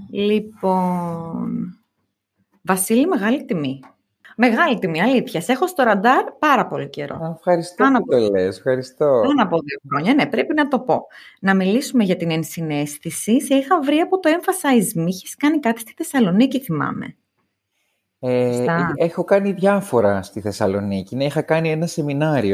Λοιπόν, Βασίλη, μεγάλη τιμή. Μεγάλη τιμή, αλήθεια. Σε έχω στο ραντάρ πάρα πολύ καιρό. Ευχαριστώ που το λες, ευχαριστώ. Πάνω από 2 χρόνια, ναι, πρέπει να το πω. Να μιλήσουμε για την ενσυναίσθηση. Σε είχα βρει από το Emphasize Me. Είχες κάνει κάτι στη Θεσσαλονίκη, θυμάμαι. Έχω κάνει διάφορα στη Θεσσαλονίκη. Ναι, είχα κάνει ένα σεμινάριο,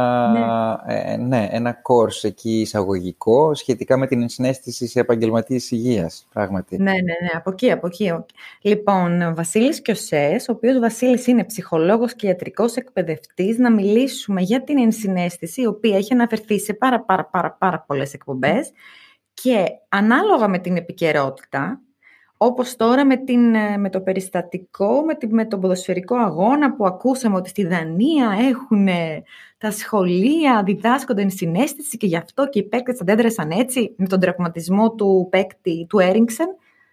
ένα course εκεί εισαγωγικό σχετικά με την ενσυναίσθηση σε επαγγελματίες υγείας, πράγματι. Ναι, από εκεί. Λοιπόν, Βασίλης Κιωσές, ο οποίος Βασίλης είναι ψυχολόγος και ιατρικός εκπαιδευτής, να μιλήσουμε για την ενσυναίσθηση, η οποία έχει αναφερθεί σε πάρα πολλές εκπομπές και ανάλογα με την επικαιρότητα, όπως τώρα με το περιστατικό, με τον ποδοσφαιρικό αγώνα που ακούσαμε ότι στη Δανία έχουν τα σχολεία, διδάσκονται ενσυναίσθηση και γι' αυτό και οι παίκτες αντέδρασαν έτσι με τον τραυματισμό του παίκτη του Έριγκσεν.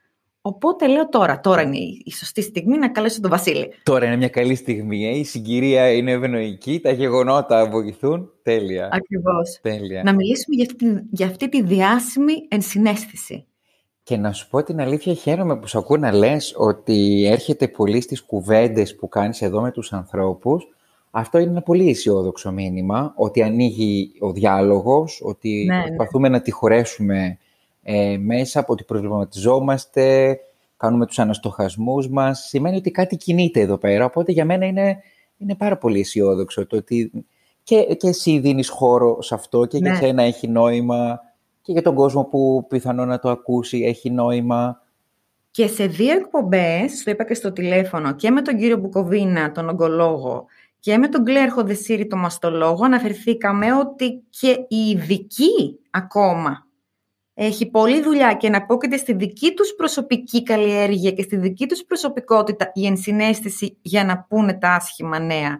Οπότε λέω τώρα είναι η σωστή στιγμή να καλέσω τον Βασίλη. Τώρα είναι μια καλή στιγμή, η συγκυρία είναι ευνοϊκή, τα γεγονότα βοηθούν. Τέλεια. Ακριβώς. Τέλεια. Να μιλήσουμε για αυτή τη διάσημη ενσυναίσθηση. Και να σου πω την αλήθεια, χαίρομαι που σου ακούω να λες ότι έρχεται πολύ στις κουβέντες που κάνεις εδώ με τους ανθρώπους. Αυτό είναι ένα πολύ αισιόδοξο μήνυμα, ότι ανοίγει ο διάλογος, ότι προσπαθούμε να τη χωρέσουμε μέσα από ότι προβληματιζόμαστε, κάνουμε τους αναστοχασμούς μας. Σημαίνει ότι κάτι κινείται εδώ πέρα, οπότε για μένα είναι πάρα πολύ αισιόδοξο το ότι και εσύ δίνεις χώρο σε αυτό και για σένα έχει νόημα. Και για τον κόσμο που πιθανόν να το ακούσει έχει νόημα. Και σε 2 εκπομπές, το είπα και στο τηλέφωνο, και με τον κύριο Μπουκοβίνα, τον ογκολόγο, και με τον Κλέρχο Δεσίρη, τον μαστολόγο, αναφερθήκαμε ότι και η ειδική ακόμα έχει πολλή δουλειά και να απόκειται στη δική τους προσωπική καλλιέργεια και στη δική τους προσωπικότητα η ενσυναίσθηση για να πούνε τα άσχημα νέα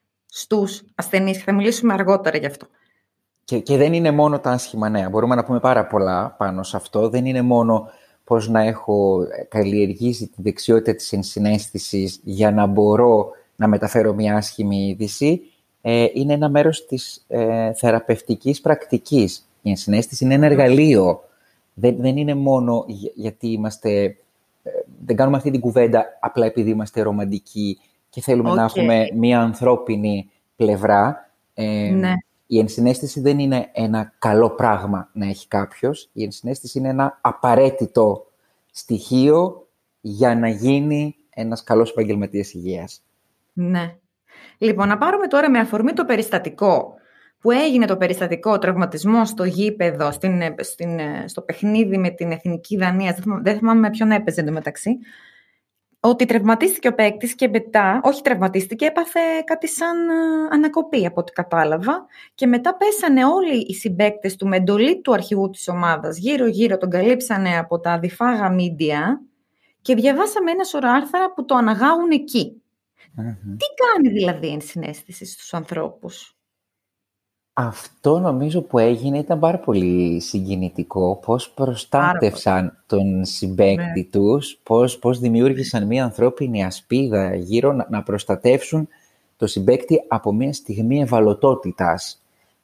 στους ασθενείς. Και θα μιλήσουμε αργότερα γι' αυτό. Και δεν είναι μόνο τα άσχημα νέα. Μπορούμε να πούμε πάρα πολλά πάνω σε αυτό. Δεν είναι μόνο πώς να έχω καλλιεργήσει τη δεξιότητα της ενσυναίσθησης για να μπορώ να μεταφέρω μια άσχημη είδηση. Είναι ένα μέρος της θεραπευτικής πρακτικής. Η ενσυναίσθηση είναι ένα εργαλείο. Δεν είναι μόνο γιατί δεν κάνουμε αυτή την κουβέντα απλά επειδή είμαστε ρομαντικοί και θέλουμε να έχουμε μια ανθρώπινη πλευρά. Η ενσυναίσθηση δεν είναι ένα καλό πράγμα να έχει κάποιος. Η ενσυναίσθηση είναι ένα απαραίτητο στοιχείο για να γίνει ένας καλός επαγγελματίας υγείας. Ναι. Λοιπόν, να πάρουμε τώρα με αφορμή το περιστατικό που έγινε, το περιστατικό τραυματισμό στο γήπεδο, στο παιχνίδι με την Εθνική Δανία. Δεν θυμάμαι με ποιον έπαιζε εντωμεταξύ. Ότι τραυματίστηκε ο παίκτης και μετά, όχι τραυματίστηκε, έπαθε κάτι σαν ανακοπή από ό,τι κατάλαβα και μετά πέσανε όλοι οι συμπαίκτες του με εντολή του αρχηγού της ομάδας γύρω-γύρω, τον καλύψανε από τα αδιφάγα μίντια και διαβάσαμε ένα σωρό άρθρα που το αναγάγουν εκεί. Τι κάνει δηλαδή η ενσυναίσθηση στους ανθρώπους? Αυτό νομίζω που έγινε ήταν πάρα πολύ συγκινητικό, πώς προστάτευσαν τον συμπαίκτη τους, πώς δημιούργησαν μια ανθρώπινη ασπίδα γύρω να προστατεύσουν το συμπαίκτη από μια στιγμή ευαλωτότητας.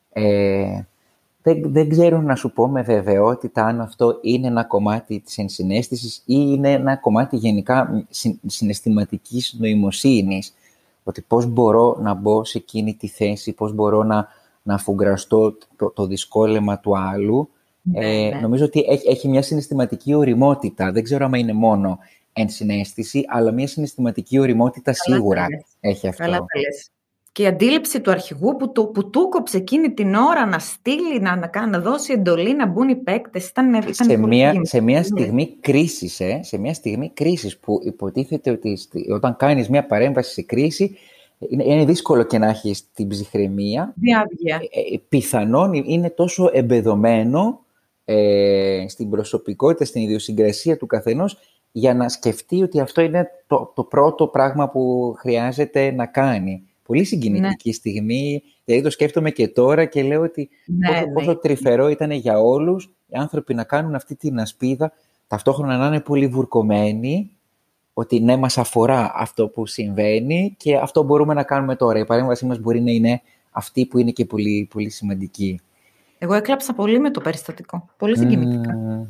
Δεν ξέρω να σου πω με βεβαιότητα αν αυτό είναι ένα κομμάτι της ενσυναίσθησης ή είναι ένα κομμάτι γενικά συναισθηματικής νοημοσύνης. Ότι πώς μπορώ να μπω σε εκείνη τη θέση, πώς μπορώ να αφουγκραστώ το δυσκόλεμα του άλλου. Νομίζω ότι έχει μια συναισθηματική οριμότητα. Δεν ξέρω αν είναι μόνο ενσυναίσθηση, αλλά μια συναισθηματική οριμότητα σίγουρα έχει αυτό. Καλά τα λες. Και η αντίληψη του αρχηγού που του κόψε εκείνη την ώρα να στείλει, να δώσει εντολή να μπουν οι παίκτες. Σε μια στιγμή κρίσης, που υποτίθεται ότι όταν κάνεις μια παρέμβαση σε κρίση, είναι δύσκολο και να έχεις την ψυχραιμία. Διάβγεια. Πιθανόν είναι τόσο εμπεδωμένο στην προσωπικότητα, στην ιδιοσυγκρασία του καθενός, για να σκεφτεί ότι αυτό είναι το πρώτο πράγμα που χρειάζεται να κάνει. Πολύ συγκινητική στιγμή, δηλαδή το σκέφτομαι και τώρα και λέω ότι πόσο τρυφερό ήταν για όλους οι άνθρωποι να κάνουν αυτή την ασπίδα, ταυτόχρονα να είναι πολύ βουρκωμένοι, ότι ναι, μας αφορά αυτό που συμβαίνει και αυτό μπορούμε να κάνουμε τώρα. Η παρέμβασή μας μπορεί να είναι αυτή που είναι και πολύ, πολύ σημαντική. Εγώ έκλαψα πολύ με το περιστατικό. Πολύ συγκινητικά.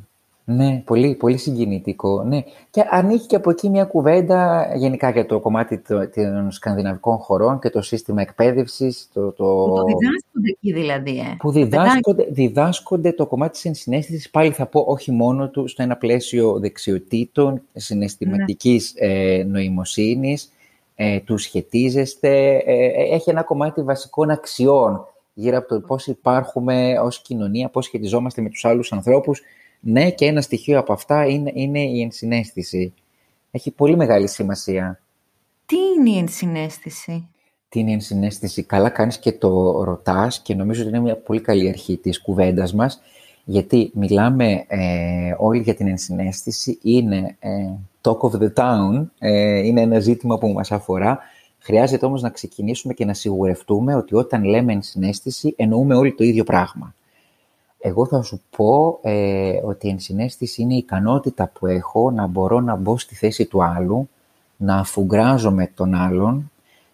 Ναι, πολύ, πολύ συγκινητικό. Ναι. Και ανοίγει και από εκεί μια κουβέντα γενικά για το κομμάτι των σκανδιναβικών χωρών και το σύστημα εκπαίδευσης, Που το διδάσκονται εκεί δηλαδή, που τα παιδάκια. διδάσκονται το κομμάτι της ενσυναίσθησης, πάλι θα πω όχι μόνο του, στο ένα πλαίσιο δεξιοτήτων, Ναι. συναισθηματικής νοημοσύνης, του σχετίζεστε, έχει ένα κομμάτι βασικών αξιών γύρω από το πώς υπάρχουμε ως κοινωνία, πώς σχετιζόμαστε με τους άλλους ανθρώπους. Ναι, και ένα στοιχείο από αυτά είναι η ενσυναίσθηση. Έχει πολύ μεγάλη σημασία. Τι είναι η ενσυναίσθηση? Τι είναι η ενσυναίσθηση? Καλά κάνεις και το ρωτάς και νομίζω ότι είναι μια πολύ καλή αρχή της κουβέντας μας, γιατί μιλάμε όλοι για την ενσυναίσθηση, είναι talk of the town, είναι ένα ζήτημα που μας αφορά. Χρειάζεται όμως να ξεκινήσουμε και να σιγουρευτούμε ότι όταν λέμε ενσυναίσθηση εννοούμε όλοι το ίδιο πράγμα. Εγώ θα σου πω ότι η ενσυναίσθηση είναι η ικανότητα που έχω να μπορώ να μπω στη θέση του άλλου, να αφουγκράζομαι τον άλλον,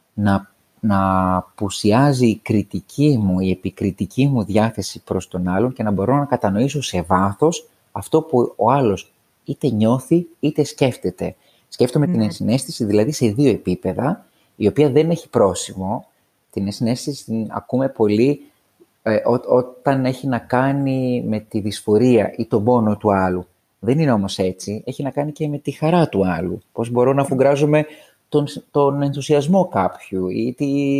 να απουσιάζει η κριτική μου, η επικριτική μου διάθεση προς τον άλλον και να μπορώ να κατανοήσω σε βάθος αυτό που ο άλλος είτε νιώθει είτε σκέφτεται. Σκέφτομαι την ενσυναίσθηση δηλαδή σε δύο επίπεδα, η οποία δεν έχει πρόσημο. Την ενσυναίσθηση την ακούμε πολύ όταν έχει να κάνει με τη δυσφορία ή τον πόνο του άλλου. Δεν είναι όμως έτσι. Έχει να κάνει και με τη χαρά του άλλου. Πώς μπορώ να αφουγκράζομαι τον ενθουσιασμό κάποιου ή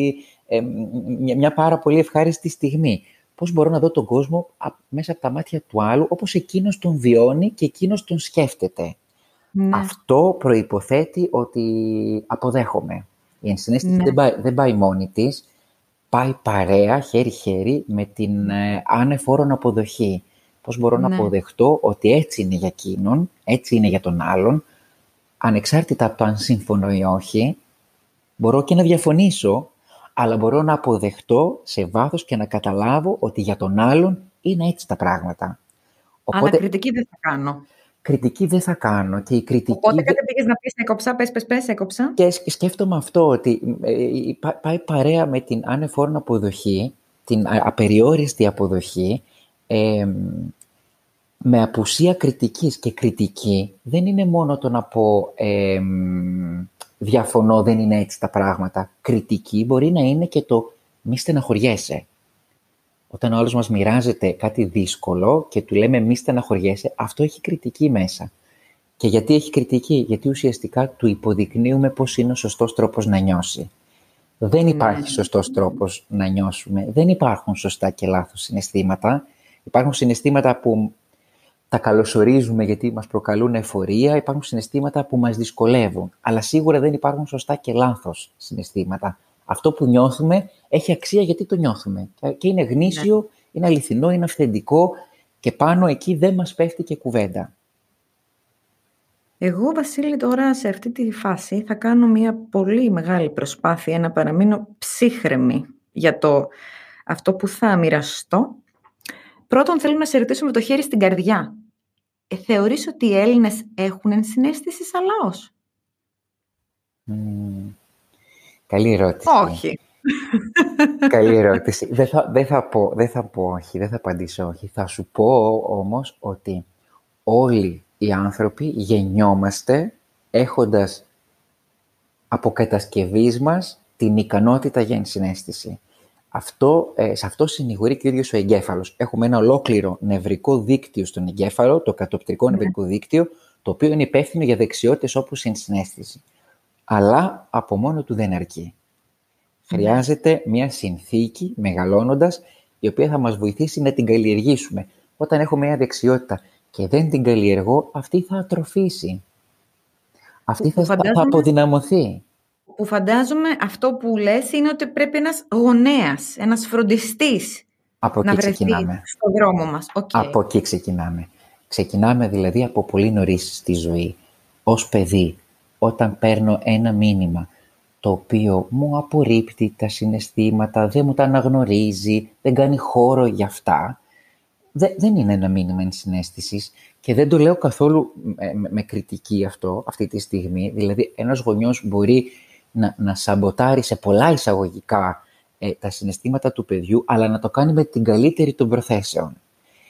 μια πάρα πολύ ευχάριστη στιγμή. Πώς μπορώ να δω τον κόσμο μέσα από τα μάτια του άλλου, όπως εκείνος τον βιώνει και εκείνος τον σκέφτεται. Ναι. Αυτό προϋποθέτει ότι αποδέχομαι. Η ενσυναίσθηση δεν πάει μόνη της, πάει παρέα, χέρι-χέρι, με την άνεφόρον αποδοχή. Πώς μπορώ να αποδεχτώ ότι έτσι είναι για εκείνον, έτσι είναι για τον άλλον, ανεξάρτητα από το αν σύμφωνο ή όχι, μπορώ και να διαφωνήσω, αλλά μπορώ να αποδεχτώ σε βάθος και να καταλάβω ότι για τον άλλον είναι έτσι τα πράγματα. Οπότε, αλλά κριτική δεν θα κάνω. Κριτική δεν θα κάνω. Και η κριτική οπότε κάτι πήγες να πεις έκοψα, πες, έκοψα. Και σκέφτομαι αυτό, ότι πάει παρέα με την ανεφόρον αποδοχή, την απεριόριστη αποδοχή, με απουσία κριτικής. Και κριτική δεν είναι μόνο το να πω διαφωνώ, δεν είναι έτσι τα πράγματα. Κριτική μπορεί να είναι και το μη στεναχωριέσαι. Όταν ο άλλος μας μοιράζεται κάτι δύσκολο και του λέμε μη στεναχωριέσαι, αυτό έχει κριτική μέσα. Και γιατί έχει κριτική? Γιατί ουσιαστικά του υποδεικνύουμε πώς είναι ο σωστός τρόπος να νιώσει. Δεν υπάρχει σωστός τρόπος να νιώσουμε. Δεν υπάρχουν σωστά και λάθος συναισθήματα. Υπάρχουν συναισθήματα που τα καλωσορίζουμε γιατί μας προκαλούν εφορία. Υπάρχουν συναισθήματα που μας δυσκολεύουν. Αλλά σίγουρα δεν υπάρχουν σωστά και λάθος συναισθήματα. Αυτό που νιώθουμε έχει αξία γιατί το νιώθουμε. Και είναι γνήσιο, είναι αληθινό, είναι αυθεντικό και πάνω εκεί δεν μας πέφτει και κουβέντα. Εγώ, Βασίλη, τώρα σε αυτή τη φάση θα κάνω μια πολύ μεγάλη προσπάθεια να παραμείνω ψύχρεμη για αυτό που θα μοιραστώ. Πρώτον, θέλω να σε ρωτήσω με το χέρι στην καρδιά. Θεωρείς ότι οι Έλληνες έχουν ενσυναίσθηση σαν λαός? Καλή ερώτηση. Όχι. Καλή ερώτηση. Δεν θα πω όχι, δεν θα απαντήσω όχι. Θα σου πω όμως ότι όλοι οι άνθρωποι γεννιόμαστε έχοντας από κατασκευής μας την ικανότητα για ενσυναίσθηση. Σε αυτό συνηγορεί και ο ίδιος ο εγκέφαλος. Έχουμε ένα ολόκληρο νευρικό δίκτυο στον εγκέφαλο, το κατοπτρικό νευρικό δίκτυο, το οποίο είναι υπεύθυνο για δεξιότητες όπως η ενσυναίσθηση. Αλλά από μόνο του δεν αρκεί. Χρειάζεται μια συνθήκη, μεγαλώνοντας, η οποία θα μας βοηθήσει να την καλλιεργήσουμε. Όταν έχω μια δεξιότητα και δεν την καλλιεργώ, αυτή θα ατροφήσει. Αυτή θα αποδυναμωθεί. Που φαντάζομαι αυτό που λες είναι ότι πρέπει ένας γονέας, ένας φροντιστής να βρεθεί στον δρόμο μας. Από εκεί ξεκινάμε. Ξεκινάμε δηλαδή από πολύ νωρίς στη ζωή. Ως παιδί, όταν παίρνω ένα μήνυμα το οποίο μου απορρίπτει τα συναισθήματα, δεν μου τα αναγνωρίζει, δεν κάνει χώρο για αυτά, δεν είναι ένα μήνυμα ενσυναίσθησης και δεν το λέω καθόλου με κριτική αυτή τη στιγμή. Δηλαδή, ένας γονιός μπορεί να σαμποτάρει σε πολλά εισαγωγικά τα συναισθήματα του παιδιού, αλλά να το κάνει με την καλύτερη των προθέσεων.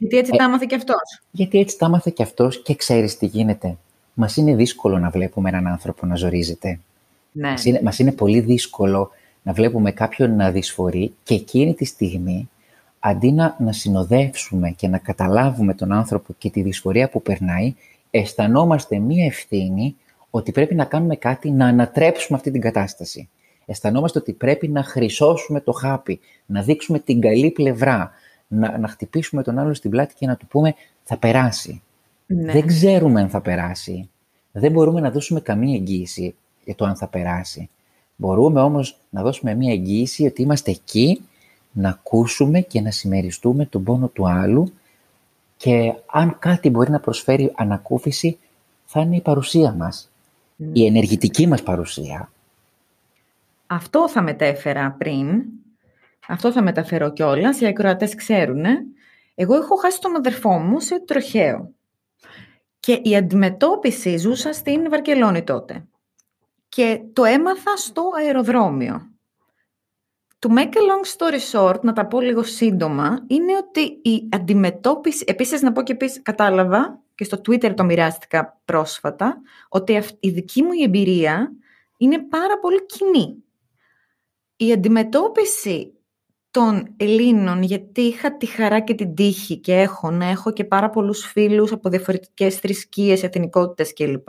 Γιατί έτσι τα έμαθε και αυτός. Γιατί έτσι τα έμαθε και αυτός και ξέρεις τι γίνεται. Μας είναι δύσκολο να βλέπουμε έναν άνθρωπο να ζορίζεται. Ναι. Μας είναι πολύ δύσκολο να βλέπουμε κάποιον να δυσφορεί και εκείνη τη στιγμή, αντί να συνοδεύσουμε και να καταλάβουμε τον άνθρωπο και τη δυσφορία που περνάει, αισθανόμαστε μία ευθύνη ότι πρέπει να κάνουμε κάτι να ανατρέψουμε αυτή την κατάσταση. Αισθανόμαστε ότι πρέπει να χρυσώσουμε το χάπι, να δείξουμε την καλή πλευρά, να χτυπήσουμε τον άλλο στην πλάτη και να του πούμε θα περάσει. Ναι. Δεν ξέρουμε αν θα περάσει. Δεν μπορούμε να δώσουμε καμία εγγύηση για το αν θα περάσει. Μπορούμε όμως να δώσουμε μια εγγύηση ότι είμαστε εκεί να ακούσουμε και να συμμεριστούμε τον πόνο του άλλου και αν κάτι μπορεί να προσφέρει ανακούφιση θα είναι η παρουσία μας, η ενεργητική μας παρουσία. Αυτό θα μετέφερα πριν, αυτό θα μεταφέρω κιόλας, οι ακροατές ξέρουν. Εγώ έχω χάσει τον αδερφό μου σε τροχαίο και η αντιμετώπιση, ζούσα στην Βαρκελόνη τότε και το έμαθα στο αεροδρόμιο. To make a long story short, να τα πω λίγο σύντομα, είναι ότι η αντιμετώπιση, επίσης να πω και επίσης, κατάλαβα και στο Twitter το μοιράστηκα πρόσφατα, ότι η δική μου εμπειρία είναι πάρα πολύ κοινή. Η αντιμετώπιση των Ελλήνων, γιατί είχα τη χαρά και την τύχη και έχω και πάρα πολλούς φίλους από διαφορετικές θρησκείες, εθνικότητες κλπ.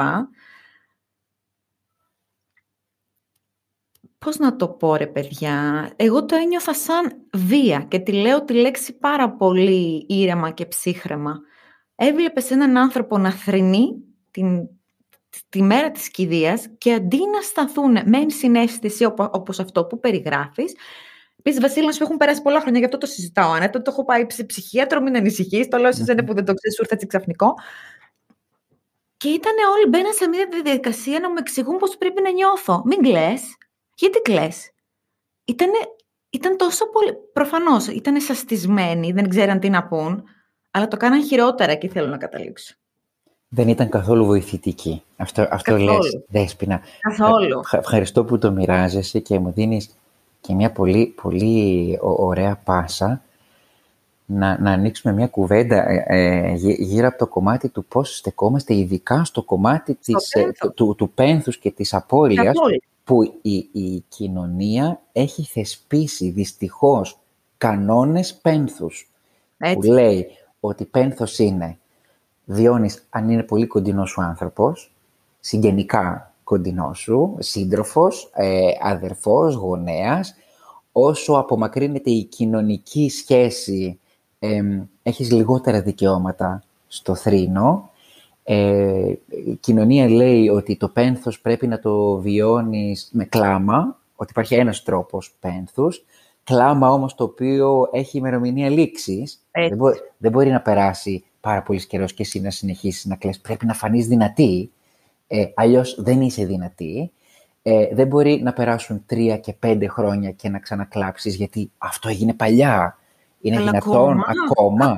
Πώς να το πω ρε παιδιά, εγώ το ένιωθα σαν βία και τη λέω τη λέξη πάρα πολύ ήρεμα και ψύχρεμα. Έβλεπες έναν άνθρωπο να θρηνεί τη μέρα της κηδείας και αντί να σταθούν με ενσυναίσθηση όπως αυτό που περιγράφεις. Επίσης, Βασίλη, να σου έχουν περάσει πολλά χρόνια, γι' αυτό το συζητάω. Ανέτα, το έχω πάει σε ψυχίατρο, μην ανησυχείς. Το λέω σε εσένα που δεν το ξέρεις, σου ήρθε έτσι ξαφνικό. Και ήταν όλοι, μπαίναν σε μια διαδικασία να μου εξηγούν πώς πρέπει να νιώθω. Μην κλαις. Γιατί κλαις? Ήταν τόσο πολύ. Προφανώς ήταν σαστισμένοι, δεν ξέραν τι να πούν, αλλά το κάναν χειρότερα και θέλω να καταλήξω. Δεν ήταν καθόλου βοηθητική. Αυτό λες, Δέσποινα. Καθόλου. Ευχαριστώ που το μοιράζεσαι και μου δίνεις και μια πολύ, πολύ ωραία πάσα να ανοίξουμε μια κουβέντα γύρω από το κομμάτι του πώς στεκόμαστε, ειδικά στο κομμάτι του πένθους και της απώλειας, που η κοινωνία έχει θεσπίσει δυστυχώς κανόνες πένθους. Έτσι. Που λέει ότι πένθος είναι βιώνεις αν είναι πολύ κοντινός σου άνθρωπος, συγγενικά κοντινός σου, σύντροφος, αδερφός, γονέας. Όσο απομακρύνεται η κοινωνική σχέση, έχεις λιγότερα δικαιώματα στο θρήνο. Η κοινωνία λέει ότι το πένθος πρέπει να το βιώνεις με κλάμα, ότι υπάρχει ένας τρόπος πένθους. Κλάμα όμως το οποίο έχει ημερομηνία λήξης. Δεν μπορεί να περάσει πάρα πολύ καιρός και εσύ να συνεχίσεις να κλαις. Πρέπει να φανείς δυνατή, αλλιώς δεν είσαι δυνατή. Δεν μπορεί να περάσουν 3 και 5 χρόνια και να ξανακλάψεις, γιατί αυτό έγινε παλιά. Είναι δυνατόν ακόμα.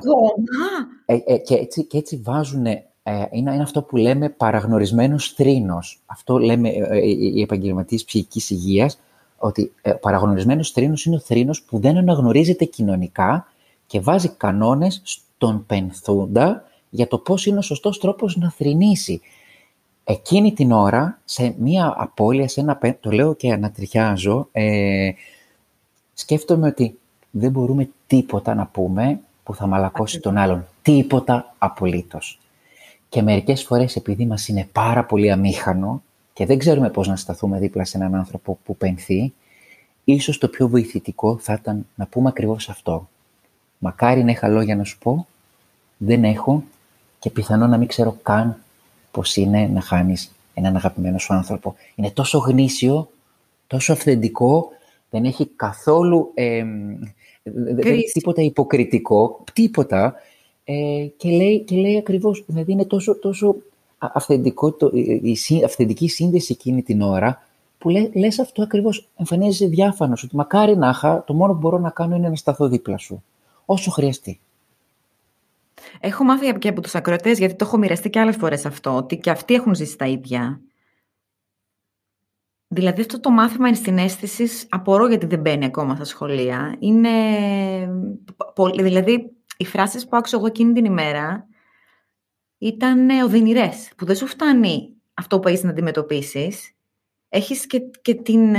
Και έτσι βάζουν, είναι αυτό που λέμε παραγνωρισμένος θρήνος. Αυτό λέμε οι επαγγελματίες ψυχικής υγείας, ότι παραγνωρισμένος θρήνος είναι ο θρήνος που δεν αναγνωρίζεται κοινωνικά και βάζει κανόνες στον πενθούντα για το πώς είναι ο σωστός τρόπος να θρηνήσει. Εκείνη την ώρα, σε μία απώλεια, το λέω και ανατριχιάζω, σκέφτομαι ότι δεν μπορούμε τίποτα να πούμε που θα μαλακώσει τον άλλον. Τίποτα απολύτως. Και μερικές φορές, επειδή μας είναι πάρα πολύ αμήχανο και δεν ξέρουμε πώς να σταθούμε δίπλα σε έναν άνθρωπο που πενθεί, ίσως το πιο βοηθητικό θα ήταν να πούμε ακριβώς αυτό. Μακάρι να είχα λόγια να σου πω, δεν έχω και πιθανόν να μην ξέρω καν πώς είναι να χάνεις έναν αγαπημένο σου άνθρωπο. Είναι τόσο γνήσιο, τόσο αυθεντικό, δεν έχει καθόλου τίποτα υποκριτικό, τίποτα, και λέει ακριβώς, δηλαδή είναι τόσο αυθεντικό, η αυθεντική σύνδεση εκείνη την ώρα, που λες αυτό ακριβώς, εμφανίζεσαι διάφανος, ότι μακάρι να είχα, το μόνο που μπορώ να κάνω είναι να σταθώ δίπλα σου, όσο χρειαστεί. Έχω μάθει και από τους ακροατές, γιατί το έχω μοιραστεί και άλλες φορές αυτό, ότι και αυτοί έχουν ζήσει τα ίδια. Δηλαδή αυτό το μάθημα ενσυναίσθησης, απορώ γιατί δεν μπαίνει ακόμα στα σχολεία. Δηλαδή οι φράσεις που άκουσα εγώ εκείνη την ημέρα ήταν οδυνηρές, που δεν σου φτάνει αυτό που έχεις να αντιμετωπίσεις. Έχεις και την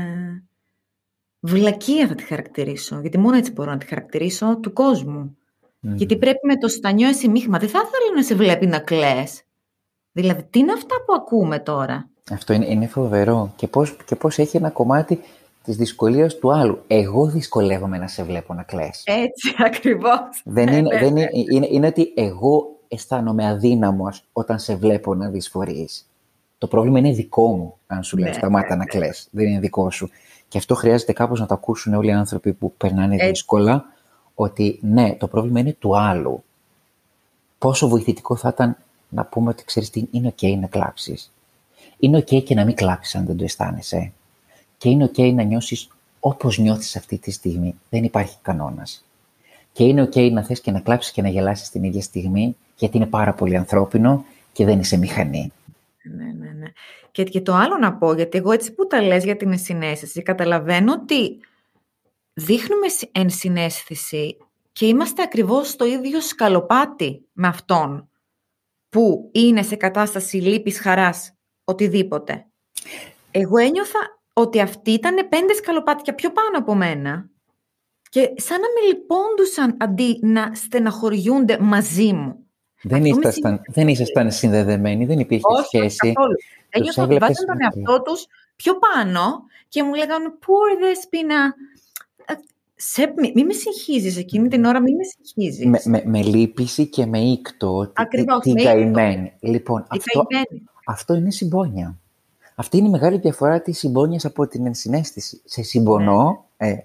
βλακεία, θα τη χαρακτηρίσω, γιατί μόνο έτσι μπορώ να τη χαρακτηρίσω, του κόσμου. Γιατί πρέπει με το στανιό εσημίχημα. Δεν θα ήθελα να σε βλέπει να κλαις. Δηλαδή, τι είναι αυτά που ακούμε τώρα? Αυτό είναι φοβερό. Και πώς έχει ένα κομμάτι της δυσκολίας του άλλου. Εγώ δυσκολεύομαι να σε βλέπω να κλαις. Έτσι, ακριβώς. Είναι ότι εγώ αισθάνομαι αδύναμος όταν σε βλέπω να δυσφορείς. Το πρόβλημα είναι δικό μου, αν σου λέω σταμάτα να κλαις. Δεν είναι δικό σου. Και αυτό χρειάζεται κάπως να το ακούσουν όλοι οι άνθρωποι που περνάνε δύσκολα, ότι ναι, το πρόβλημα είναι του άλλου. Πόσο βοηθητικό θα ήταν να πούμε ότι ξέρεις τι, είναι ok να κλάψεις. Είναι ok και να μην κλάψεις αν δεν το αισθάνεσαι. Και είναι ok να νιώσεις όπως νιώθεις αυτή τη στιγμή. Δεν υπάρχει κανόνας. Και είναι ok να θες και να κλάψεις και να γελάσεις την ίδια στιγμή, γιατί είναι πάρα πολύ ανθρώπινο και δεν είσαι μηχανή. Ναι. Και το άλλο να πω, γιατί εγώ έτσι που τα λες για την ενσυναίσθηση, καταλαβαίνω ότι δείχνουμε ενσυναίσθηση και είμαστε ακριβώς στο ίδιο σκαλοπάτι με αυτόν που είναι σε κατάσταση λύπης, χαράς, οτιδήποτε. Εγώ ένιωθα ότι αυτοί ήταν 5 σκαλοπάτια πιο πάνω από μένα και σαν να με λυπόντουσαν αντί να στεναχωριούνται μαζί μου. Δεν ήσασταν συνδεδεμένοι, δεν υπήρχε σχέση. Καθόλου. Ένιωθα ότι βάζαν τον εαυτό τους πιο πάνω και μου λέγανε poor Δεσπίνα, μη με συγχύζεις εκείνη την ώρα, μη με συγχύζεις. Με λύπηση και με ήκτο. Ακριβώς, την καημένη. Λοιπόν, αυτό είναι συμπόνια. Αυτή είναι η μεγάλη διαφορά της συμπόνιας από την ενσυναίσθηση. Σε συμπονώ,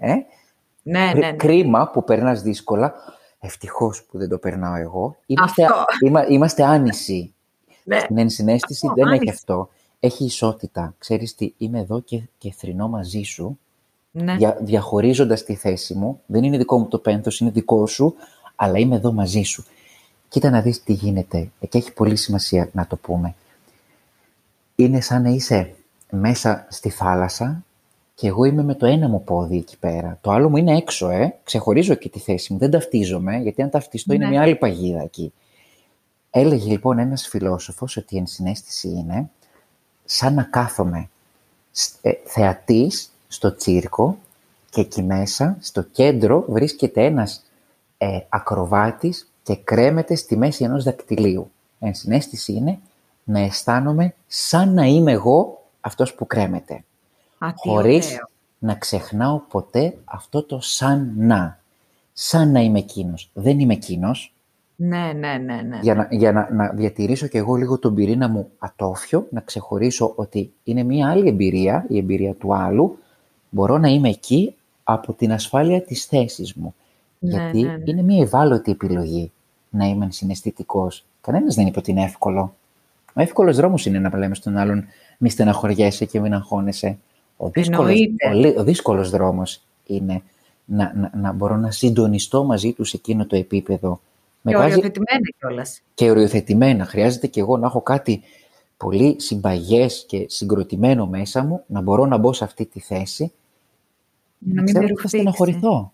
κρίμα που περνάς δύσκολα. Ευτυχώς που δεν το περνάω εγώ. Είμαστε άνησοι. Στην ενσυναίσθηση δεν έχει αυτό. Έχει ισότητα. Ξέρεις τι, είμαι εδώ και θρηνώ μαζί σου, διαχωρίζοντας τη θέση μου. Δεν είναι δικό μου το πένθος, είναι δικό σου, αλλά είμαι εδώ μαζί σου. Κοίτα να δεις τι γίνεται. Και έχει πολύ σημασία να το πούμε. Είναι σαν να είσαι μέσα στη θάλασσα και εγώ είμαι με το ένα μου πόδι εκεί πέρα. Το άλλο μου είναι έξω, Ξεχωρίζω και τη θέση μου. Δεν ταυτίζομαι, γιατί αν ταυτιστώ είναι μια άλλη παγίδα εκεί. Έλεγε λοιπόν ένας φιλόσοφος ότι η ενσυναίσθηση είναι σαν να κάθομαι θεατής στο τσίρκο και εκεί μέσα, στο κέντρο, βρίσκεται ένας ακροβάτης και κρέμεται στη μέση ενός δακτυλίου. Ενσυναίσθηση είναι να αισθάνομαι σαν να είμαι εγώ αυτός που κρέμεται. Χωρίς να ξεχνάω ποτέ αυτό το σαν να. Σαν να είμαι εκείνος. Δεν είμαι εκείνος. Ναι. Για να διατηρήσω και εγώ λίγο τον πυρήνα μου ατόφιο, να ξεχωρίσω ότι είναι μια άλλη εμπειρία, η εμπειρία του άλλου, μπορώ να είμαι εκεί από την ασφάλεια της θέσης μου. Γιατί είναι μια ευάλωτη επιλογή να είμαι συναισθητικός. Κανένας δεν είπε ότι είναι εύκολο. Ο εύκολος δρόμος είναι να λέμε στον άλλον μη στεναχωριέσαι και μην αγχώνεσαι. Ο δύσκολος δρόμος είναι να μπορώ να συντονιστώ μαζί του σε εκείνο το επίπεδο. Και οριοθετημένα κιόλας. Και οριοθετημένα. Χρειάζεται και εγώ να έχω κάτι πολύ συμπαγές και συγκροτημένο μέσα μου, να μπορώ να μπω σε αυτή τη θέση, να ξέρω ότι θα στεναχωρηθώ.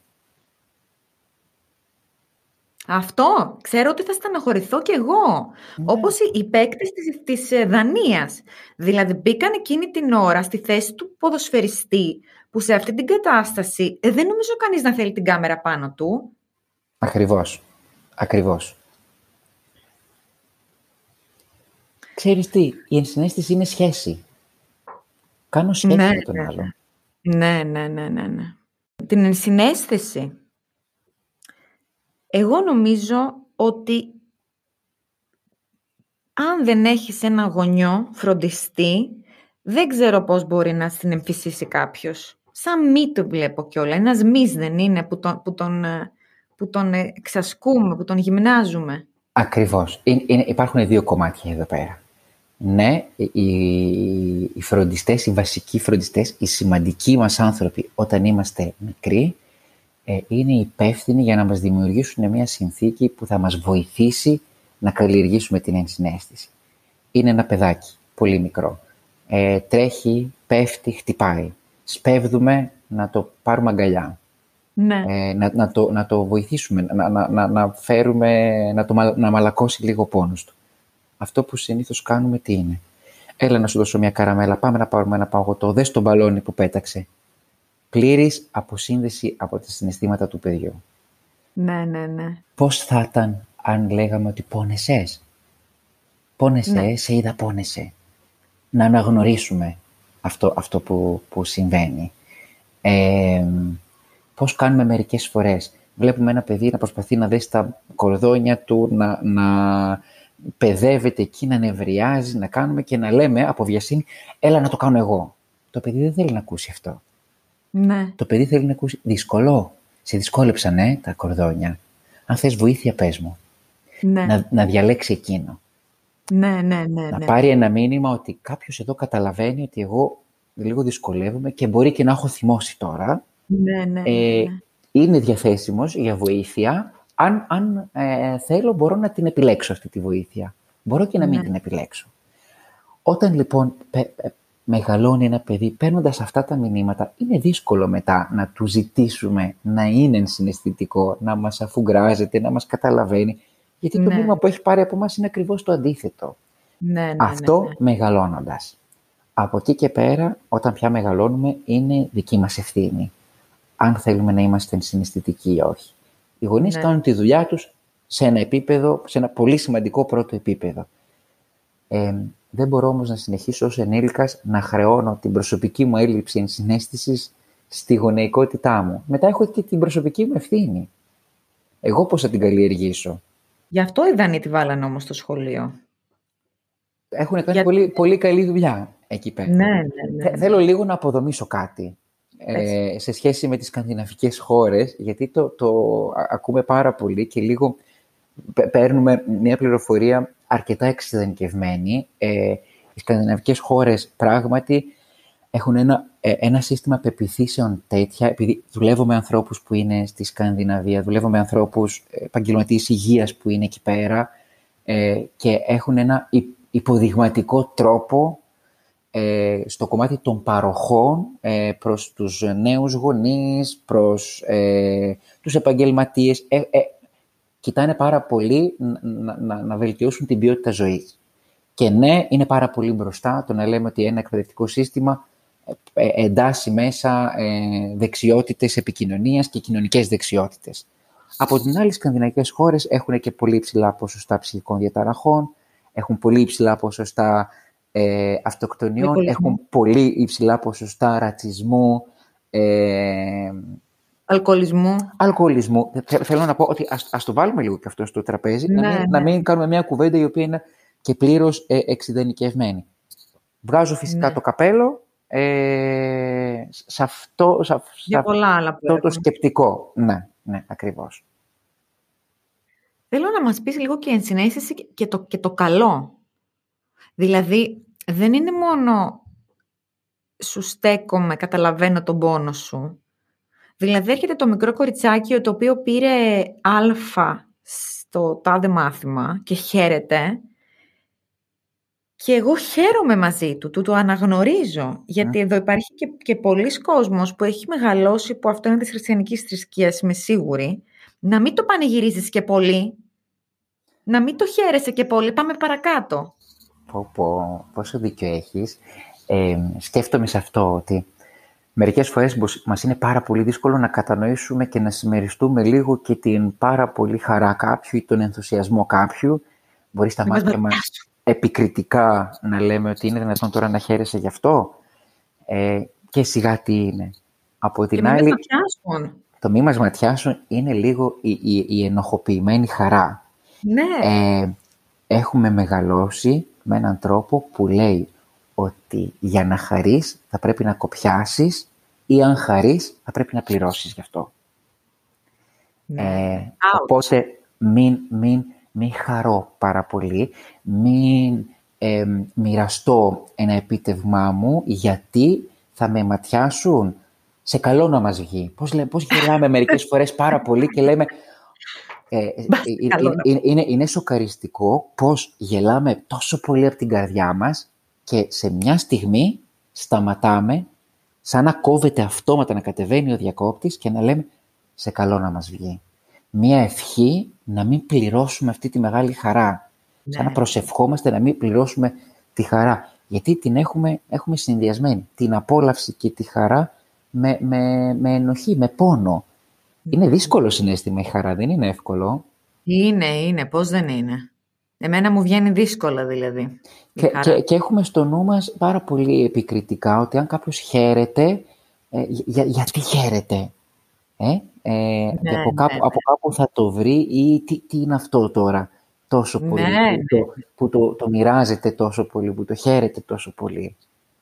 Αυτό, ξέρω ότι θα στεναχωρηθώ κι εγώ. Όπως οι παίκτες της Δανίας. Δηλαδή μπήκαν εκείνη την ώρα στη θέση του ποδοσφαιριστή, που σε αυτή την κατάσταση δεν νομίζω κανείς να θέλει την κάμερα πάνω του. Ακριβώς. Ξέρεις τι, η ενσυναίσθηση είναι σχέση. Κάνω σχέση με τον άλλο. Ναι. Την ενσυναίσθηση. Εγώ νομίζω ότι αν δεν έχεις ένα γονιό φροντιστή, δεν ξέρω πώς μπορεί να την εμφυσίσει κάποιος. Σαν μη το βλέπω κιόλα. Ένας μυς δεν είναι που τον εξασκούμε, που τον γυμνάζουμε. Ακριβώς. Υπάρχουν 2 κομμάτια εδώ πέρα. Ναι, οι φροντιστές, οι βασικοί φροντιστές, οι σημαντικοί μας άνθρωποι όταν είμαστε μικροί, είναι υπεύθυνοι για να μας δημιουργήσουν μια συνθήκη που θα μας βοηθήσει να καλλιεργήσουμε την ενσυναίσθηση. Είναι ένα παιδάκι, πολύ μικρό. Τρέχει, πέφτει, χτυπάει. Σπέβδουμε να το πάρουμε αγκαλιά. Ναι. Να το βοηθήσουμε, να φέρουμε, να μαλακώσει λίγο ο πόνος του. Αυτό που συνήθως κάνουμε τι είναι? Έλα να σου δώσω μια καραμέλα, πάμε να πάρουμε ένα παγωτό, δες τον μπαλόνι που πέταξε. Πλήρης αποσύνδεση από τα συναισθήματα του παιδιού. Ναι. Πώς θα ήταν αν λέγαμε ότι πόνεσες? Πόνεσαι, σε είδα πόνεσαι. Να αναγνωρίσουμε αυτό που συμβαίνει. Πώς κάνουμε μερικές φορές? Βλέπουμε ένα παιδί να προσπαθεί να δέσει τα κορδόνια του, να παιδεύεται εκεί, να νευριάζει, να κάνουμε και να λέμε από βιασύνη, έλα να το κάνω εγώ. Το παιδί δεν θέλει να ακούσει αυτό. Ναι. Το παιδί θέλει να ακούσει, δύσκολο, σε δυσκόλεψαν τα κορδόνια. Αν θες βοήθεια πες μου. Ναι. Να διαλέξει εκείνο. Ναι. Να πάρει ένα μήνυμα ότι κάποιος εδώ καταλαβαίνει ότι εγώ λίγο δυσκολεύομαι και μπορεί και να έχω θυμώσει τώρα. Ναι. Είναι διαθέσιμος για βοήθεια. Αν θέλω, μπορώ να την επιλέξω αυτή τη βοήθεια. Μπορώ και να μην την επιλέξω. Όταν λοιπόν μεγαλώνει ένα παιδί, παίρνοντας αυτά τα μηνύματα, είναι δύσκολο μετά να του ζητήσουμε να είναι συναισθητικό, να μας αφουγκράζεται, να μας καταλαβαίνει. Γιατί το μήνυμα που έχει πάρει από εμάς είναι ακριβώς το αντίθετο. Αυτό μεγαλώνοντας. Από εκεί και πέρα, όταν πια μεγαλώνουμε, είναι δική μας ευθύνη. Αν θέλουμε να είμαστε συναισθητικοί ή όχι. Οι γονείς κάνουν τη δουλειά τους σε ένα επίπεδο, σε ένα πολύ σημαντικό πρώτο επίπεδο. Δεν μπορώ όμως να συνεχίσω ως ενήλικας να χρεώνω την προσωπική μου έλλειψη ενσυναίσθησης στη γονεϊκότητά μου. Μετά έχω και την προσωπική μου ευθύνη. Εγώ πώς θα την καλλιεργήσω? Γι' αυτό οι Δανείοι τη βάλανε όμως στο σχολείο. Έχουν κάνει πολύ, πολύ καλή δουλειά εκεί πέρα. Ναι. Θέλω λίγο να αποδομήσω κάτι σε σχέση με τις σκανδιναβικές χώρες, γιατί το ακούμε πάρα πολύ και λίγο παίρνουμε μια πληροφορία αρκετά εξειδανικευμένη. Οι σκανδιναβικές χώρες πράγματι έχουν ένα σύστημα πεποιθήσεων τέτοια, επειδή δουλεύω με ανθρώπους που είναι στη Σκανδιναβία, δουλεύω με ανθρώπους επαγγελματίες υγείας που είναι εκεί πέρα και έχουν ένα υποδειγματικό τρόπο στο κομμάτι των παροχών προς τους νέους γονείς, προς τους επαγγελματίες. Κοιτάνε πάρα πολύ να βελτιώσουν την ποιότητα ζωής. Και ναι, είναι πάρα πολύ μπροστά το να λέμε ότι ένα εκπαιδευτικό σύστημα εντάσσει μέσα δεξιότητες επικοινωνίας και κοινωνικές δεξιότητες. Από την άλλη, οι σκανδιναβικές χώρες έχουν και πολύ υψηλά ποσοστά ψυχικών διαταραχών, έχουν πολύ υψηλά ποσοστά αυτοκτονιών, έχουν πολύ υψηλά ποσοστά ρατσισμού, αλκοολισμού. Θέλω να πω ότι ας το βάλουμε λίγο και αυτό στο τραπέζι, να μην κάνουμε μια κουβέντα η οποία είναι και πλήρως εξειδανικευμένη. Βγάζω φυσικά το καπέλο σε αυτό το σκεπτικό. Ναι, ακριβώς. Θέλω να μας πεις λίγο και ενσυναίσθηση και το καλό. Δηλαδή, δεν είναι μόνο σου στέκομαι, καταλαβαίνω τον πόνο σου. Δηλαδή, έρχεται το μικρό κοριτσάκι το οποίο πήρε Α στο τάδε μάθημα και χαίρεται. Και εγώ χαίρομαι μαζί του, το αναγνωρίζω. Γιατί εδώ υπάρχει και πολλοί κόσμος που έχει μεγαλώσει, που αυτό είναι της χριστιανικής θρησκείας, είμαι σίγουρη, να μην το πανηγυρίζεις και πολύ, να μην το χαίρεσαι και πολύ, πάμε παρακάτω. Πόσο δίκιο έχεις. Σκέφτομαι σε αυτό ότι μερικές φορές μας είναι πάρα πολύ δύσκολο να κατανοήσουμε και να συμμεριστούμε λίγο και την πάρα πολύ χαρά κάποιου ή τον ενθουσιασμό κάποιου. Μπορεί στα μάτια μας επικριτικά να λέμε ότι είναι δυνατόν τώρα να χαίρεσαι γι' αυτό και σιγά τι είναι. Από την άλλη, το μη μας ματιάσουν είναι λίγο η ενοχοποιημένη χαρά. Ναι. Έχουμε μεγαλώσει με έναν τρόπο που λέει ότι για να χαρείς θα πρέπει να κοπιάσεις ή αν χαρείς θα πρέπει να πληρώσεις γι' αυτό. Οπότε μην χαρώ πάρα πολύ, μην μοιραστώ ένα επίτευγμά μου γιατί θα με ματιάσουν. Σε καλό να μας βγει. Πώς γελάμε μερικές φορές πάρα πολύ και λέμε είναι σοκαριστικό πώς γελάμε τόσο πολύ από την καρδιά μας και σε μια στιγμή σταματάμε σαν να κόβεται αυτόματα, να κατεβαίνει ο διακόπτης και να λέμε σε καλό να μας βγει. Μία ευχή να μην πληρώσουμε αυτή τη μεγάλη χαρά. Ναι. Σαν να προσευχόμαστε να μην πληρώσουμε τη χαρά. Γιατί την έχουμε συνδυασμένη. Την απόλαυση και τη χαρά με ενοχή, με πόνο. Είναι δύσκολο συναίσθημα η χαρά, δεν είναι εύκολο. Είναι. Πώς δεν είναι. Εμένα μου βγαίνει δύσκολα δηλαδή. Και έχουμε στο νου μας πάρα πολύ επικριτικά ότι αν κάποιος χαίρεται, γιατί χαίρεται. Από κάπου θα το βρει ή τι είναι αυτό τώρα τόσο πολύ που το μοιράζεται τόσο πολύ, που το χαίρεται τόσο πολύ.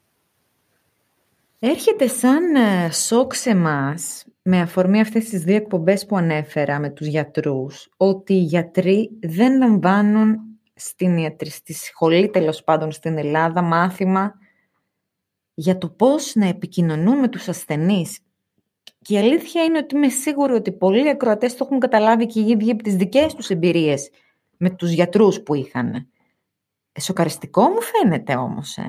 Έρχεται σαν σοκ σε εμάς, με αφορμή αυτές τις 2 εκπομπές που ανέφερα με τους γιατρούς, ότι οι γιατροί δεν λαμβάνουν στη σχολή, τέλος πάντων στην Ελλάδα, μάθημα για το πώς να επικοινωνούν με τους ασθενείς. Και η αλήθεια είναι ότι είμαι σίγουρη ότι πολλοί ακροατές το έχουν καταλάβει και οι ίδιοι από τις δικές τους εμπειρίες με τους γιατρούς που είχαν. Σοκαριστικό μου φαίνεται όμως.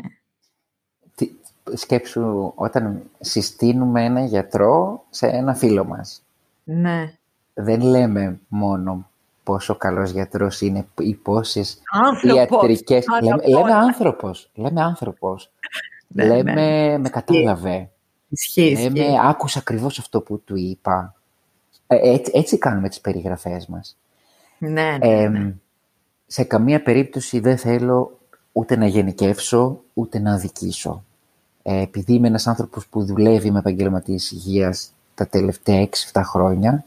Σκέψου όταν συστήνουμε ένα γιατρό σε ένα φίλο μας. Ναι. Δεν λέμε μόνο πόσο καλός γιατρός είναι ή πόσες ιατρικές... Λέμε άνθρωπος. Λέμε με κατάλαβε. Λέμε άκουσα ακριβώς αυτό που του είπα. Έτσι κάνουμε τις περιγραφές μας. Ναι. Σε καμία περίπτωση δεν θέλω ούτε να γενικεύσω, ούτε να αδικήσω. Επειδή είμαι ένας άνθρωπος που δουλεύει με επαγγελματίες υγείας τα τελευταία 6-7 χρόνια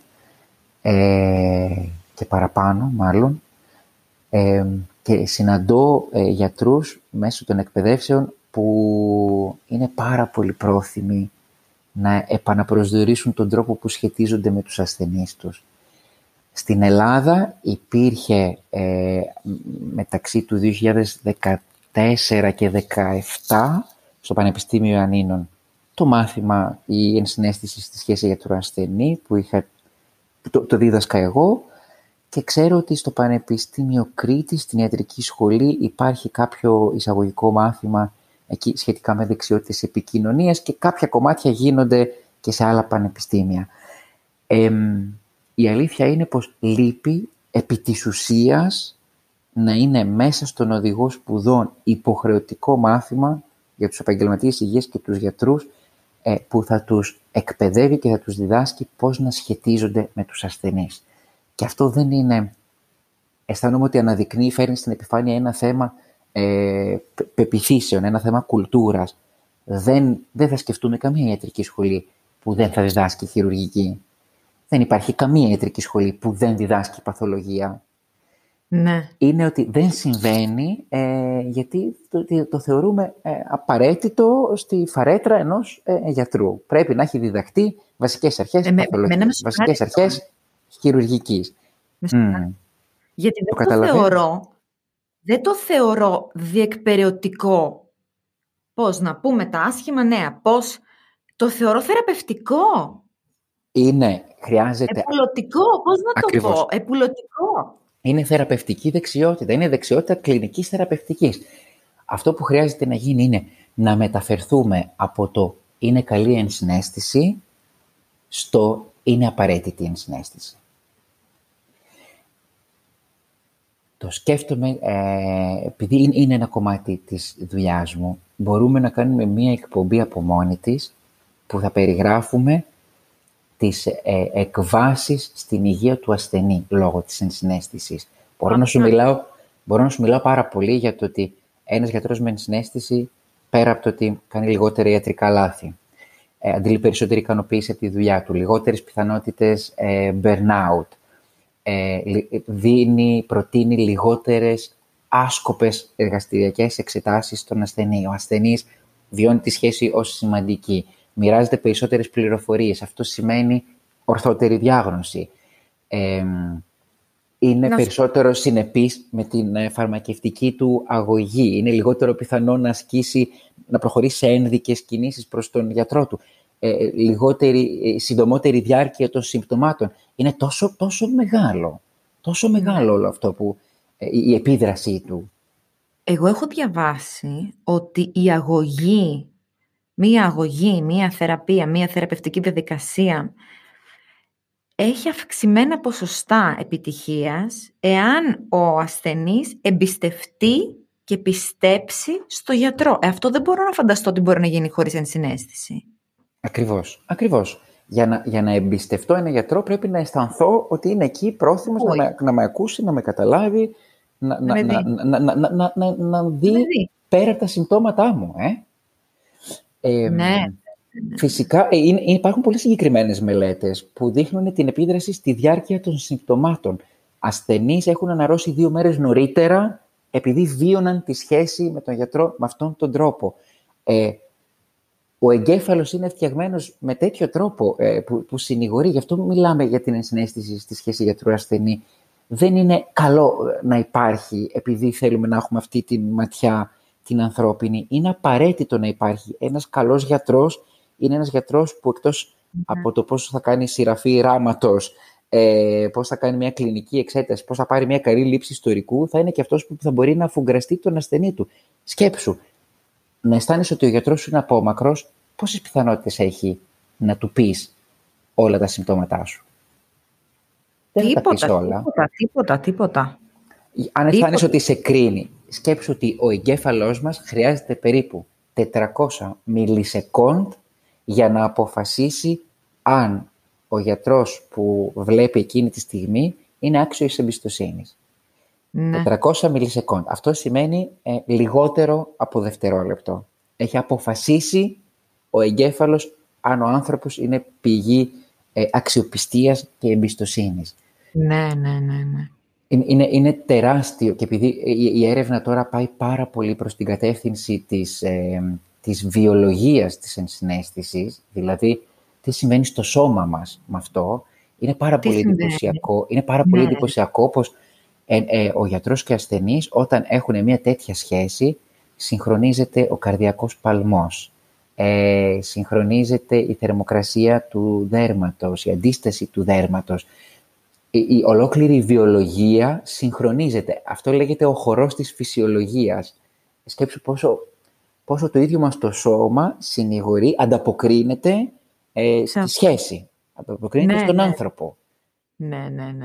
και παραπάνω μάλλον και συναντώ γιατρούς μέσω των εκπαιδεύσεων που είναι πάρα πολύ πρόθυμοι να επαναπροσδιορίσουν τον τρόπο που σχετίζονται με τους ασθενείς τους. Στην Ελλάδα υπήρχε μεταξύ του 2014 και 2017 στο Πανεπιστήμιο Ιωαννίνων το μάθημα η ενσυναίσθηση στη σχέση γιατρού-ασθενή που το δίδασκα εγώ και ξέρω ότι στο Πανεπιστήμιο Κρήτης, στην ιατρική σχολή, υπάρχει κάποιο εισαγωγικό μάθημα εκεί σχετικά με δεξιότητες επικοινωνίας και κάποια κομμάτια γίνονται και σε άλλα πανεπιστήμια. Η αλήθεια είναι πως λείπει επί της ουσίας να είναι μέσα στον οδηγό σπουδών υποχρεωτικό μάθημα για τους επαγγελματίες υγείας και τους γιατρούς που θα τους εκπαιδεύει και θα τους διδάσκει πώς να σχετίζονται με τους ασθενείς. Και αυτό δεν είναι... Αισθάνομαι ότι αναδεικνύει, φέρνει στην επιφάνεια ένα θέμα πεποιθήσεων, ένα θέμα κουλτούρας. Δεν θα σκεφτούμε καμία ιατρική σχολή που δεν θα διδάσκει χειρουργική. Δεν υπάρχει καμία ιατρική σχολή που δεν διδάσκει παθολογία. Ναι. Είναι ότι δεν συμβαίνει γιατί το θεωρούμε απαραίτητο στη φαρέτρα ενός γιατρού. Πρέπει να έχει διδαχτεί βασικές αρχές παθολογίας, βασικές αρχές χειρουργικής. Γιατί δεν το θεωρώ διεκπεραιωτικό. Πώς να πούμε τα άσχημα νέα, πώς το θεωρώ θεραπευτικό. Χρειάζεται... Επουλωτικό, πώς να Ακριβώς. το πω, επουλωτικό. Είναι θεραπευτική δεξιότητα, είναι δεξιότητα κλινικής θεραπευτικής. Αυτό που χρειάζεται να γίνει είναι να μεταφερθούμε από το είναι καλή ενσυναίσθηση στο είναι απαραίτητη ενσυναίσθηση. Το σκέφτομαι, επειδή είναι ένα κομμάτι της δουλειάς μου, μπορούμε να κάνουμε μία εκπομπή από μόνη της που θα περιγράφουμε τις εκβάσεις στην υγεία του ασθενή λόγω της ενσυναίσθησης. Μπορώ να σου μιλάω πάρα πολύ για το ότι ένας γιατρός με ενσυναίσθηση, πέρα από το ότι κάνει λιγότερα ιατρικά λάθη, αντιλεί περισσότερη ικανοποίηση από τη δουλειά του, λιγότερες πιθανότητες burnout, προτείνει λιγότερες άσκοπες εργαστηριακές εξετάσεις στον ασθενή. Ο ασθενής βιώνει τη σχέση ως σημαντική. Μοιράζεται περισσότερες πληροφορίες. Αυτό σημαίνει ορθότερη διάγνωση. Είναι περισσότερο συνεπής με την φαρμακευτική του αγωγή. Είναι λιγότερο πιθανό να προχωρήσει σε ένδικες κινήσεις προς τον γιατρό του. Συντομότερη διάρκεια των συμπτωμάτων. Είναι τόσο μεγάλο όλο αυτό που η επίδρασή του. Εγώ έχω διαβάσει ότι η αγωγή, μία θεραπεία, μία θεραπευτική διαδικασία έχει αυξημένα ποσοστά επιτυχίας εάν ο ασθενής εμπιστευτεί και πιστέψει στο γιατρό. Αυτό δεν μπορώ να φανταστώ ότι μπορεί να γίνει χωρίς ενσυναίσθηση. Ακριβώς. Για να εμπιστευτώ ένα γιατρό πρέπει να αισθανθώ ότι είναι εκεί πρόθυμος να με ακούσει, να με καταλάβει, να δει πέρα από τα συμπτώματά μου. Ναι. Φυσικά υπάρχουν πολύ συγκεκριμένες μελέτες που δείχνουν την επίδραση στη διάρκεια των συμπτωμάτων. Ασθενείς έχουν αναρρώσει 2 μέρες νωρίτερα επειδή βίωναν τη σχέση με τον γιατρό με αυτόν τον τρόπο. Ο εγκέφαλος είναι φτιαγμένος με τέτοιο τρόπο που συνηγορεί. Γι' αυτό μιλάμε για την ενσυναίσθηση στη σχέση γιατρού-ασθενή. Δεν είναι καλό να υπάρχει επειδή θέλουμε να έχουμε αυτή τη ματιά την ανθρώπινη. Είναι απαραίτητο να υπάρχει. Ένας καλός γιατρός είναι ένας γιατρός που εκτός από το πώς θα κάνει σειραφή ράματος, πώς θα κάνει μια κλινική εξέταση, πώς θα πάρει μια καλή λήψη ιστορικού, θα είναι και αυτός που θα μπορεί να αφουγκραστεί τον ασθενή του. Σκέψου, να αισθάνεσαι ότι ο γιατρός σου είναι απόμακρος, πόσες πιθανότητες έχει να του πεις όλα τα συμπτώματά σου? Δεν θα τα πεις όλα. Τίποτα. Αν αισθάνεσαι ότι σε κρίνει, σκέψου ότι ο εγκέφαλός μας χρειάζεται περίπου 400 μιλισεκόντ για να αποφασίσει αν ο γιατρός που βλέπει εκείνη τη στιγμή είναι άξιος εμπιστοσύνης. Ναι. 400 μιλισεκόντ. Αυτό σημαίνει λιγότερο από δευτερόλεπτο. Έχει αποφασίσει ο εγκέφαλος αν ο άνθρωπος είναι πηγή αξιοπιστίας και εμπιστοσύνης. Ναι. Είναι τεράστιο και επειδή η έρευνα τώρα πάει πάρα πολύ προς την κατεύθυνση της βιολογίας της ενσυναίσθησης, δηλαδή τι συμβαίνει στο σώμα μας με αυτό, είναι πάρα πολύ εντυπωσιακό. Είναι πάρα πολύ εντυπωσιακό πως ο γιατρός και ο ασθενής όταν έχουν μια τέτοια σχέση συγχρονίζεται ο καρδιακός παλμός, συγχρονίζεται η θερμοκρασία του δέρματος, η αντίσταση του δέρματος. Η ολόκληρη βιολογία συγχρονίζεται. Αυτό λέγεται ο χορός της φυσιολογίας. Σκέψου πόσο το ίδιο μας το σώμα συνηγορεί, ανταποκρίνεται στη σχέση. Ανταποκρίνεται στον άνθρωπο. Ναι.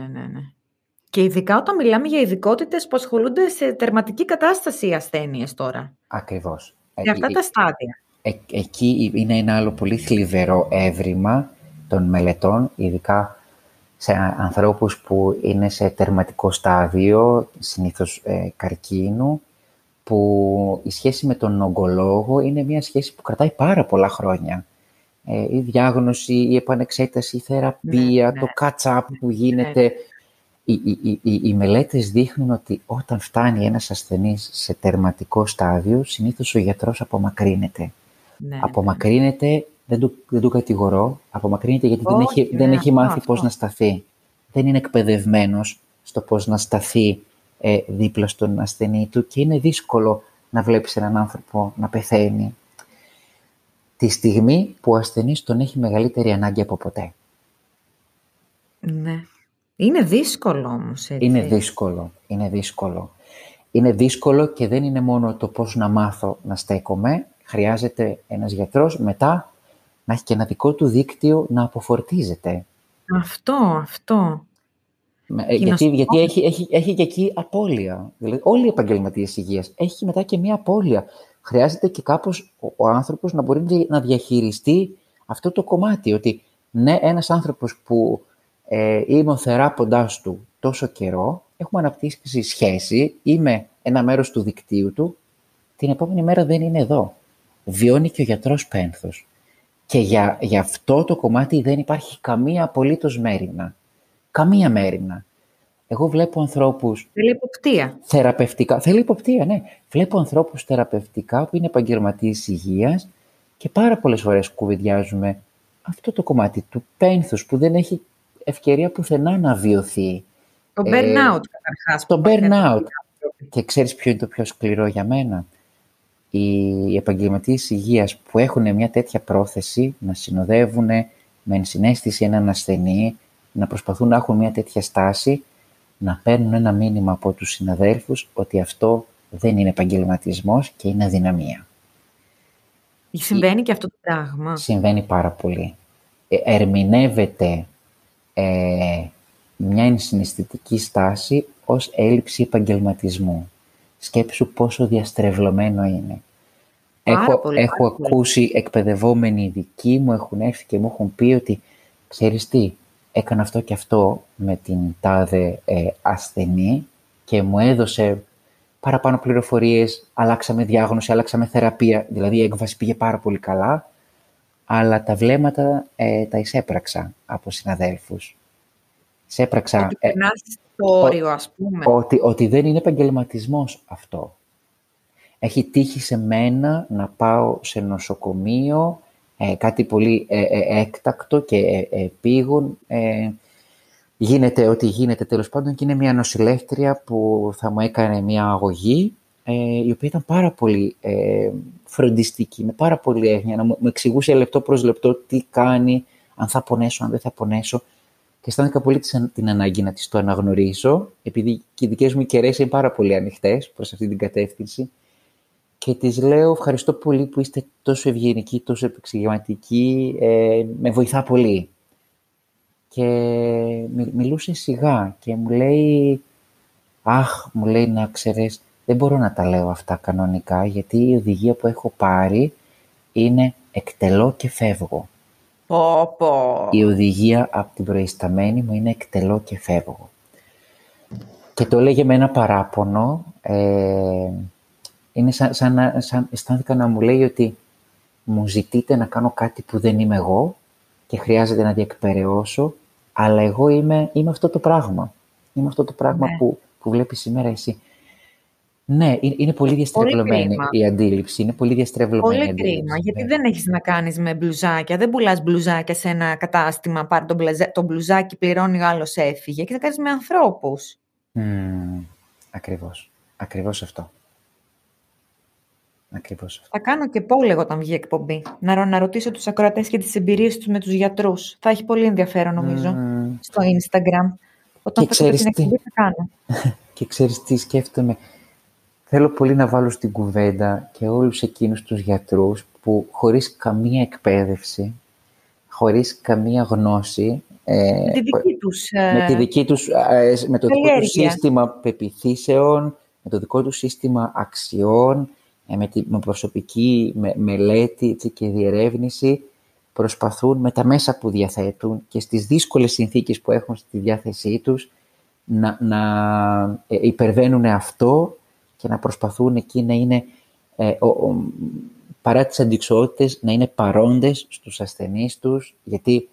Και ειδικά όταν μιλάμε για ειδικότητες που ασχολούνται σε τερματική κατάσταση οι ασθένειες τώρα. Ακριβώς. Σε αυτά τα στάδια. Εκεί είναι ένα άλλο πολύ θλιβερό έβριμα των μελετών, ειδικά σε ανθρώπους που είναι σε τερματικό στάδιο, συνήθως καρκίνου, που η σχέση με τον ογκολόγο είναι μια σχέση που κρατάει πάρα πολλά χρόνια. Η διάγνωση, η επανεξέταση, η θεραπεία, το catch-up που γίνεται. Οι μελέτες δείχνουν ότι όταν φτάνει ένας ασθενής σε τερματικό στάδιο, συνήθως ο γιατρός απομακρύνεται. Απομακρύνεται, δεν του κατηγορώ, απομακρύνεται γιατί δεν έχει μάθει πώς να σταθεί. Δεν είναι εκπαιδευμένος στο πώς να σταθεί δίπλα στον ασθενή του και είναι δύσκολο να βλέπεις έναν άνθρωπο να πεθαίνει τη στιγμή που ο ασθενής τον έχει μεγαλύτερη ανάγκη από ποτέ. Ναι. Είναι δύσκολο όμως, έτσι. Είναι δύσκολο και δεν είναι μόνο το πώς να μάθω να στέκομαι. Χρειάζεται ένας γιατρός μετά να έχει και ένα δικό του δίκτυο να αποφορτίζεται. Αυτό. Γιατί έχει και εκεί απώλεια. Δηλαδή, όλοι οι επαγγελματίες υγείας έχει μετά και μία απώλεια. Χρειάζεται και κάπως ο άνθρωπος να μπορεί να διαχειριστεί αυτό το κομμάτι. Ότι ναι, ένας άνθρωπος που είμαι ο θεράποντάς του τόσο καιρό, έχουμε αναπτύξει σχέση, είμαι ένα μέρος του δικτύου του, την επόμενη μέρα δεν είναι εδώ. Βιώνει και ο γιατρός πένθος. Και για αυτό το κομμάτι δεν υπάρχει καμία απολύτως μέριμνα. Καμία μέριμνα. Εγώ βλέπω ανθρώπους... Θέλει υποπτία. Θεραπευτικά. Θέλει υποπτία, ναι. Βλέπω ανθρώπους θεραπευτικά που είναι επαγγελματίες υγείας και πάρα πολλές φορές κουβεντιάζουμε αυτό το κομμάτι του πένθους που δεν έχει ευκαιρία πουθενά να βιωθεί. Το burnout καταρχάς. Το burnout. Και ξέρεις ποιο είναι το πιο σκληρό για μένα? Οι επαγγελματίες υγείας που έχουν μια τέτοια πρόθεση να συνοδεύουν με ενσυναίσθηση έναν ασθενή, να προσπαθούν να έχουν μια τέτοια στάση, να παίρνουν ένα μήνυμα από τους συναδέλφους ότι αυτό δεν είναι επαγγελματισμός και είναι αδυναμία. Συμβαίνει και αυτό το πράγμα. Συμβαίνει πάρα πολύ. Ερμηνεύεται μια ενσυναισθητική στάση ως έλλειψη επαγγελματισμού. Σκέψου πόσο διαστρεβλωμένο είναι. Έχω ακούσει εκπαιδευόμενοι ειδικοί μου έχουν έρθει και μου έχουν πει ότι ξέρεις τι, έκανα αυτό και αυτό με την τάδε ασθενή και μου έδωσε παραπάνω πληροφορίες, αλλάξαμε διάγνωση, αλλάξαμε θεραπεία, δηλαδή η έκβαση πήγε πάρα πολύ καλά, αλλά τα βλέμματα τα εισέπραξα από συναδέλφους. Ότι περνάς το όριο, ας πούμε. Ότι δεν είναι επαγγελματισμός αυτό. Έχει τύχει σε μένα να πάω σε νοσοκομείο, κάτι πολύ έκτακτο και επίγον. Γίνεται ό,τι γίνεται τέλος πάντων και είναι μια νοσηλεύτρια που θα μου έκανε μια αγωγή, η οποία ήταν πάρα πολύ φροντιστική, με πάρα πολύ έγνοια, να μου εξηγούσε λεπτό προς λεπτό τι κάνει, αν θα πονέσω, αν δεν θα πονέσω. Και αισθάνθηκα πολύ την ανάγκη να της το αναγνωρίσω, επειδή και οι δικές μου κεραίες είναι πάρα πολύ ανοιχτές προς αυτή την κατεύθυνση. Και της λέω, ευχαριστώ πολύ που είστε τόσο ευγενικοί, τόσο επεξηγηματικοί, με βοηθά πολύ. Και μιλούσε σιγά και μου λέει, μου λέει να ξέρεις, δεν μπορώ να τα λέω αυτά κανονικά, γιατί η οδηγία που έχω πάρει είναι εκτελώ και φεύγω. Η οδηγία από την προϊσταμένη μου είναι εκτελώ και φεύγω. Και το λέγε με ένα παράπονο, είναι σαν αισθάνθηκα να μου λέει ότι μου ζητείτε να κάνω κάτι που δεν είμαι εγώ και χρειάζεται να διεκπεραιώσω, αλλά εγώ είμαι αυτό το πράγμα. Είμαι αυτό το πράγμα που βλέπεις σήμερα εσύ. Ναι, είναι πολύ διαστρεβλωμένη η αντίληψη. Είναι πολύ διαστρεβλωμένη η αντίληψη. Πολύ κρίμα, γιατί δεν έχεις να κάνεις με μπλουζάκια. Δεν πουλάς μπλουζάκια σε ένα κατάστημα, πάρει το μπλουζάκι, πληρώνει, ο άλλος έφυγε. Και θα κάνεις με ανθρώπους. Ακριβώς αυτό. Θα κάνω και poll όταν βγει εκπομπή. Να ρωτήσω τους ακροατές και τις εμπειρίες τους με τους γιατρούς. Θα έχει πολύ ενδιαφέρον, νομίζω, στο Instagram. Όταν θα την εκπομπή θα κάνω. Και ξέρεις τι σκέφτομαι. Θέλω πολύ να βάλω στην κουβέντα και όλους εκείνους τους γιατρούς που χωρίς καμία εκπαίδευση, χωρίς καμία γνώση, με το δικό τους σύστημα πεποιθήσεων, με το δικό τους σύστημα αξιών, με προσωπική μελέτη και διερεύνηση, προσπαθούν με τα μέσα που διαθέτουν και στις δύσκολες συνθήκες που έχουν στη διάθεσή τους να υπερβαίνουν αυτό και να προσπαθούν εκεί να είναι, παρά τις αντιξοότητες, να είναι παρόντες στους ασθενείς τους, γιατί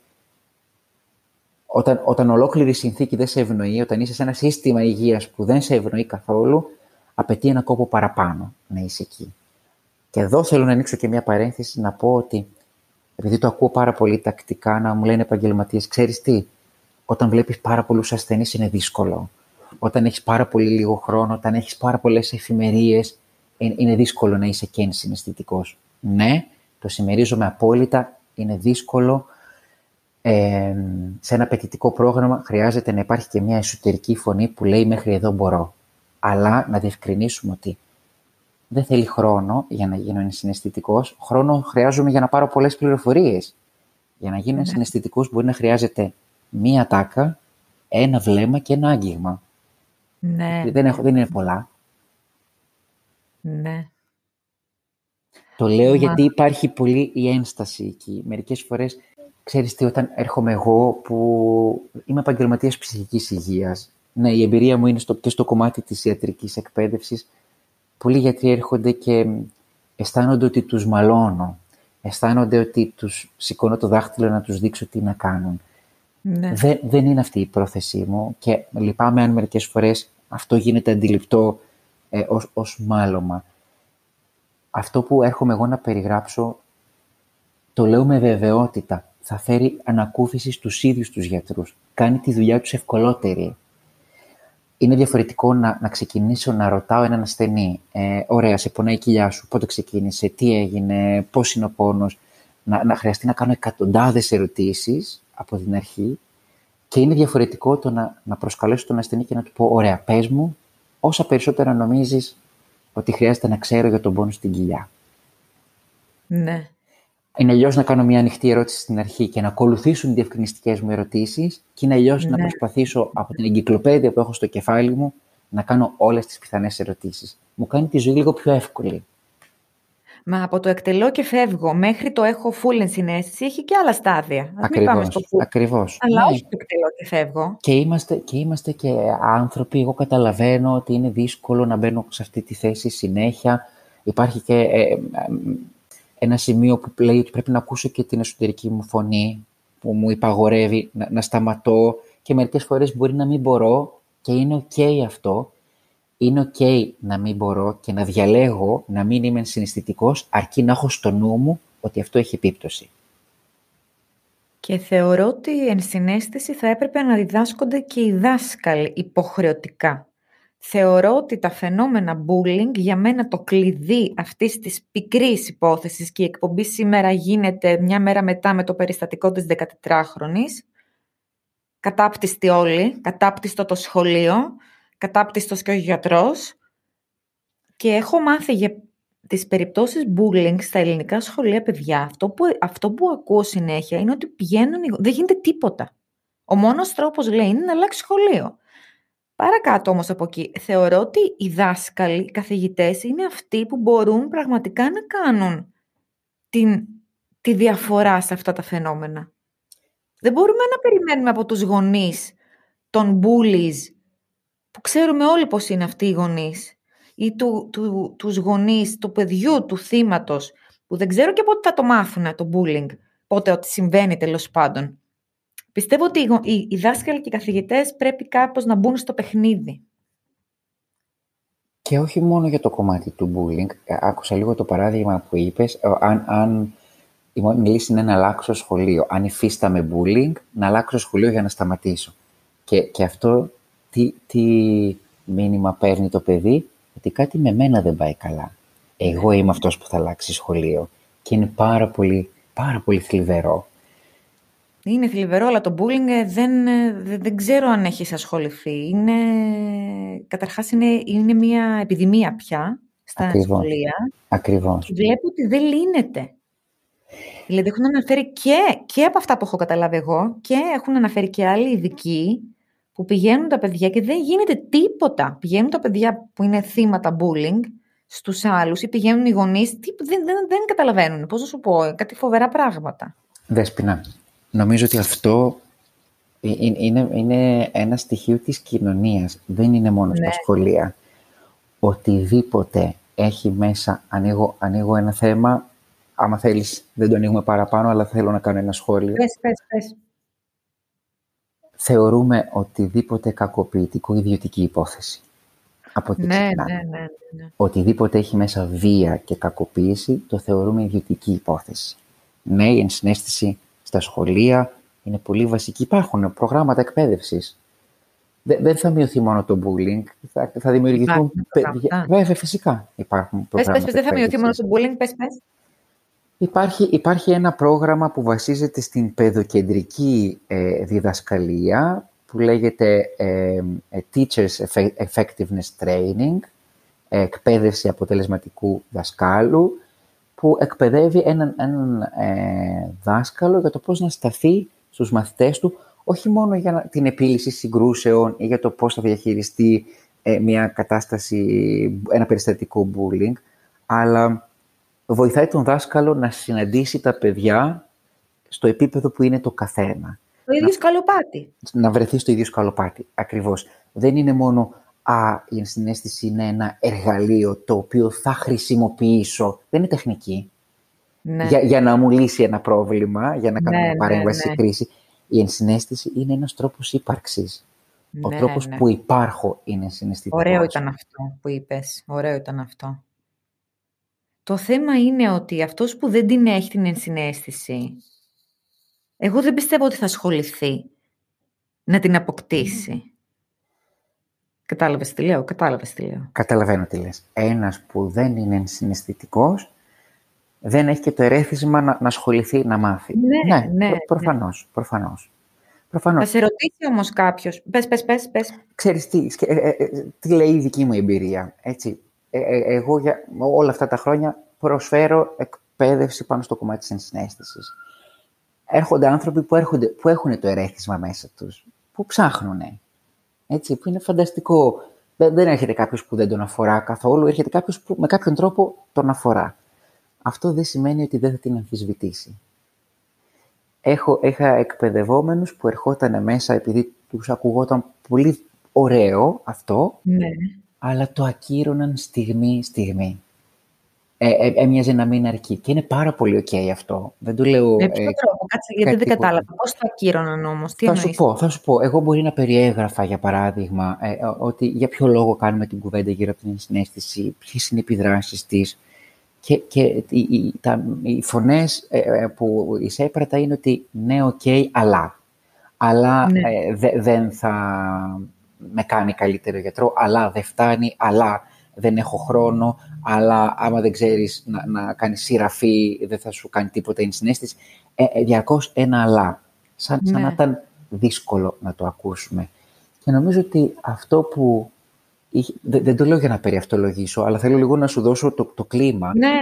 όταν ολόκληρη συνθήκη δεν σε ευνοεί, όταν είσαι σε ένα σύστημα υγείας που δεν σε ευνοεί καθόλου, απαιτεί ένα κόπο παραπάνω να είσαι εκεί. Και εδώ θέλω να ανοίξω και μια παρένθεση να πω ότι, επειδή το ακούω πάρα πολύ τακτικά να μου λένε επαγγελματίες, ξέρεις τι, όταν βλέπεις πάρα πολλούς ασθενείς είναι δύσκολο. Όταν έχεις πάρα πολύ λίγο χρόνο, όταν έχεις πάρα πολλές εφημερίες, είναι δύσκολο να είσαι και ενσυναισθητικός. Ναι, το συμμερίζομαι απόλυτα, είναι δύσκολο. Σε ένα απαιτητικό πρόγραμμα χρειάζεται να υπάρχει και μια εσωτερική φωνή που λέει μέχρι εδώ μπορώ. Αλλά να διευκρινίσουμε ότι δεν θέλει χρόνο για να γίνω ενσυναισθητικός. Χρόνο χρειάζομαι για να πάρω πολλές πληροφορίες. Για να γίνω ενσυναισθητικός μπορεί να χρειάζεται μία τάκα, ένα βλέμμα και ένα άγγιγμα. Ναι. Δεν είναι πολλά. Ναι. Το λέω γιατί υπάρχει πολύ η ένσταση εκεί. Μερικές φορές, ξέρεις τι, όταν έρχομαι εγώ που είμαι επαγγελματίας ψυχικής υγείας, ναι, η εμπειρία μου είναι και στο κομμάτι της ιατρικής εκπαίδευσης, πολλοί γιατροί έρχονται και αισθάνονται ότι τους μαλώνω. Αισθάνονται ότι τους σηκώνω το δάχτυλο να τους δείξω τι να κάνουν. Ναι. Δεν είναι αυτή η πρόθεσή μου και λυπάμαι αν μερικές φορές αυτό γίνεται αντιληπτό ως μάλωμα. Αυτό που έρχομαι εγώ να περιγράψω, το λέω με βεβαιότητα, θα φέρει ανακούφιση στους ίδιους τους γιατρούς. Κάνει τη δουλειά τους ευκολότερη. Είναι διαφορετικό να ξεκινήσω να ρωτάω έναν ασθενή «Ωραία, σε πονάει η κοιλιά σου, πότε ξεκίνησε, τι έγινε, πώς είναι ο πόνος». Να χρειαστεί να κάνω εκατοντάδες ερωτήσεις από την αρχή και είναι διαφορετικό το να προσκαλέσω τον ασθενή και να του πω «Ωραία, πες μου όσα περισσότερα νομίζεις ότι χρειάζεται να ξέρω για τον πόνο στην κοιλιά». Ναι. Είναι αλλιώς να κάνω μια ανοιχτή ερώτηση στην αρχή και να ακολουθήσουν οι διευκρινιστικές μου ερωτήσεις, και είναι αλλιώς να Ναι. προσπαθήσω από την εγκυκλοπαίδεια που έχω στο κεφάλι μου να κάνω όλες τις πιθανές ερωτήσεις. Μου κάνει τη ζωή λίγο πιο εύκολη. Μα από το εκτελώ και φεύγω μέχρι το έχω full ενσυναίσθηση έχει και άλλα στάδια. Ας μην πάμε στο full. Ακριβώς. Αλλά Ναι. όχι το εκτελώ και φεύγω. Και είμαστε και άνθρωποι. Εγώ καταλαβαίνω ότι είναι δύσκολο να μπαίνω σε αυτή τη θέση συνέχεια. Υπάρχει και ένα σημείο που λέει ότι πρέπει να ακούσω και την εσωτερική μου φωνή που μου υπαγορεύει να σταματώ, και μερικές φορές μπορεί να μην μπορώ, και είναι ok αυτό. Είναι ok να μην μπορώ και να διαλέγω να μην είμαι συναισθητικός, αρκεί να έχω στο νου μου ότι αυτό έχει επίπτωση. Και θεωρώ ότι η ενσυναίσθηση θα έπρεπε να διδάσκονται και οι δάσκαλοι υποχρεωτικά. Θεωρώ ότι τα φαινόμενα bullying, για μένα το κλειδί αυτής της πικρής υπόθεσης, και η εκπομπή σήμερα γίνεται μια μέρα μετά με το περιστατικό της 14χρονης, κατάπτυστη όλοι, κατάπτυστο το σχολείο, κατάπτυστος και ο γιατρός, και έχω μάθει για τις περιπτώσεις bullying στα ελληνικά σχολεία, παιδιά, αυτό που ακούω συνέχεια είναι ότι πηγαίνουν, δεν γίνεται τίποτα. Ο μόνος τρόπος, λέει, είναι να αλλάξει σχολείο. Παρακάτω όμως από εκεί, θεωρώ ότι οι δάσκαλοι, οι καθηγητές είναι αυτοί που μπορούν πραγματικά να κάνουν τη διαφορά σε αυτά τα φαινόμενα. Δεν μπορούμε να περιμένουμε από τους γονείς των bullies, που ξέρουμε όλοι πώς είναι αυτοί οι γονείς, ή τους γονείς του παιδιού, του θύματος, που δεν ξέρω και πότε θα το μάθουν το bullying, πότε ότι συμβαίνει τέλος πάντων. Πιστεύω ότι οι δάσκαλοι και οι καθηγητές πρέπει κάπως να μπουν στο παιχνίδι. Και όχι μόνο για το κομμάτι του bullying. Άκουσα λίγο το παράδειγμα που είπες. Αν η μόνη λύση είναι να αλλάξω σχολείο, αν υφίσταμαι bullying, να αλλάξω σχολείο για να σταματήσω. Και αυτό τι μήνυμα παίρνει το παιδί? Ότι κάτι με μένα δεν πάει καλά. Εγώ είμαι αυτός που θα αλλάξει σχολείο. Και είναι πάρα πολύ θλιβερό. Είναι θλιβερό, αλλά το bullying δεν ξέρω αν έχεις ασχοληθεί. Καταρχάς είναι μια επιδημία πια στα σχολεία. Ακριβώς. Και βλέπω ότι δεν λύνεται. Δηλαδή έχουν αναφέρει και από αυτά που έχω καταλάβει εγώ, και έχουν αναφέρει και άλλοι ειδικοί, που πηγαίνουν τα παιδιά και δεν γίνεται τίποτα. Πηγαίνουν τα παιδιά που είναι θύματα bullying στους άλλους, ή πηγαίνουν οι γονείς, δεν καταλαβαίνουν. Πώς να σου πω, κάτι φοβερά πράγματα. Δέσποινα, νομίζω ότι αυτό είναι ένα στοιχείο της κοινωνίας. Δεν είναι μόνο στα σχολεία. Οτιδήποτε έχει μέσα, ανοίγω ένα θέμα, άμα θέλεις δεν το ανοίγουμε παραπάνω, αλλά θέλω να κάνω ένα σχόλιο. Πες. Θεωρούμε οτιδήποτε κακοποιητικό ιδιωτική υπόθεση. Από εκεί ξεκινάμε. Ναι. Οτιδήποτε έχει μέσα βία και κακοποίηση, το θεωρούμε ιδιωτική υπόθεση. Ναι, η ενσυναίσθηση στα σχολεία είναι πολύ βασική. Υπάρχουν προγράμματα εκπαίδευσης. Δεν θα μειωθεί μόνο το bullying, θα δημιουργηθούν. Βέβαια, φυσικά υπάρχουν προγράμματα. Πες, δεν θα μειωθεί μόνο το bullying, πες. Υπάρχει ένα πρόγραμμα που βασίζεται στην παιδοκεντρική διδασκαλία, που λέγεται Teachers Effectiveness Training, εκπαίδευση αποτελεσματικού δασκάλου, που εκπαιδεύει έναν δάσκαλο για το πώς να σταθεί στους μαθητές του, όχι μόνο για την επίλυση συγκρούσεων ή για το πώς θα διαχειριστεί μια κατάσταση, ένα περιστατικό bullying, αλλά βοηθάει τον δάσκαλο να συναντήσει τα παιδιά στο επίπεδο που είναι το καθένα. Το ίδιο σκαλοπάτι. Να βρεθεί στο ίδιο σκαλοπάτι, ακριβώς. Δεν είναι μόνο η ενσυναίσθηση είναι ένα εργαλείο το οποίο θα χρησιμοποιήσω. Δεν είναι τεχνική. Ναι. Για να μου λύσει ένα πρόβλημα, για να κάνω μια παρέμβαση σε κρίση. Η ενσυναίσθηση είναι ένας τρόπος ύπαρξης. Ο τρόπος που υπάρχω είναι συναισθητικός. Ωραίο ήταν αυτό που είπες. Ωραίο ήταν αυτό. Το θέμα είναι ότι αυτός που δεν την έχει την ενσυναίσθηση, εγώ δεν πιστεύω ότι θα ασχοληθεί να την αποκτήσει. Κατάλαβες τι λέω? Καταλαβαίνω τι λες. Ένας που δεν είναι ενσυναισθητικός δεν έχει και το ερέθισμα να ασχοληθεί, να μάθει. Ναι, προφανώς. Θα σε ρωτήσει όμως κάποιος. Πες. Ξέρεις τι λέει η δική μου εμπειρία, έτσι. Εγώ για όλα αυτά τα χρόνια προσφέρω εκπαίδευση πάνω στο κομμάτι της ενσυναίσθησης. Έρχονται άνθρωποι που έχουν το ερέθισμα μέσα τους, που ψάχνουν, έτσι, που είναι φανταστικό. Δεν έρχεται κάποιος που δεν τον αφορά καθόλου, έρχεται κάποιος που με κάποιον τρόπο τον αφορά. Αυτό δεν σημαίνει ότι δεν θα την αμφισβητήσει. Είχα εκπαιδευόμενους που ερχόταν μέσα επειδή τους ακουγόταν πολύ ωραίο αυτό, Ναι. αλλά το ακύρωναν στιγμή. Έμοιαζε να μην αρκεί. Και είναι πάρα πολύ ok αυτό. Δεν το λέω. Με ποιο τρόπο, κάτσε, γιατί δεν κατάλαβα. Πώς το ακύρωναν όμως, τι εννοείς? Θα σου πω. Εγώ μπορεί να περιέγραφα, για παράδειγμα, ότι για ποιο λόγο κάνουμε την κουβέντα γύρω από την ενσυναίσθηση, ποιες είναι οι επιδράσεις της. Και οι φωνές που εισέπρατα είναι ότι ναι, ok, αλλά Ναι. δεν θα με κάνει καλύτερο γιατρό, αλλά δεν φτάνει, αλλά δεν έχω χρόνο, αλλά άμα δεν ξέρεις να κάνεις σειραφή δεν θα σου κάνει τίποτα η ενσυναίσθηση. Διαρκώς ένα αλλά, σαν να ήταν δύσκολο να το ακούσουμε. Και νομίζω ότι αυτό που δεν το λέω για να περιαυτολογήσω, αλλά θέλω λίγο να σου δώσω το κλίμα. Ναι.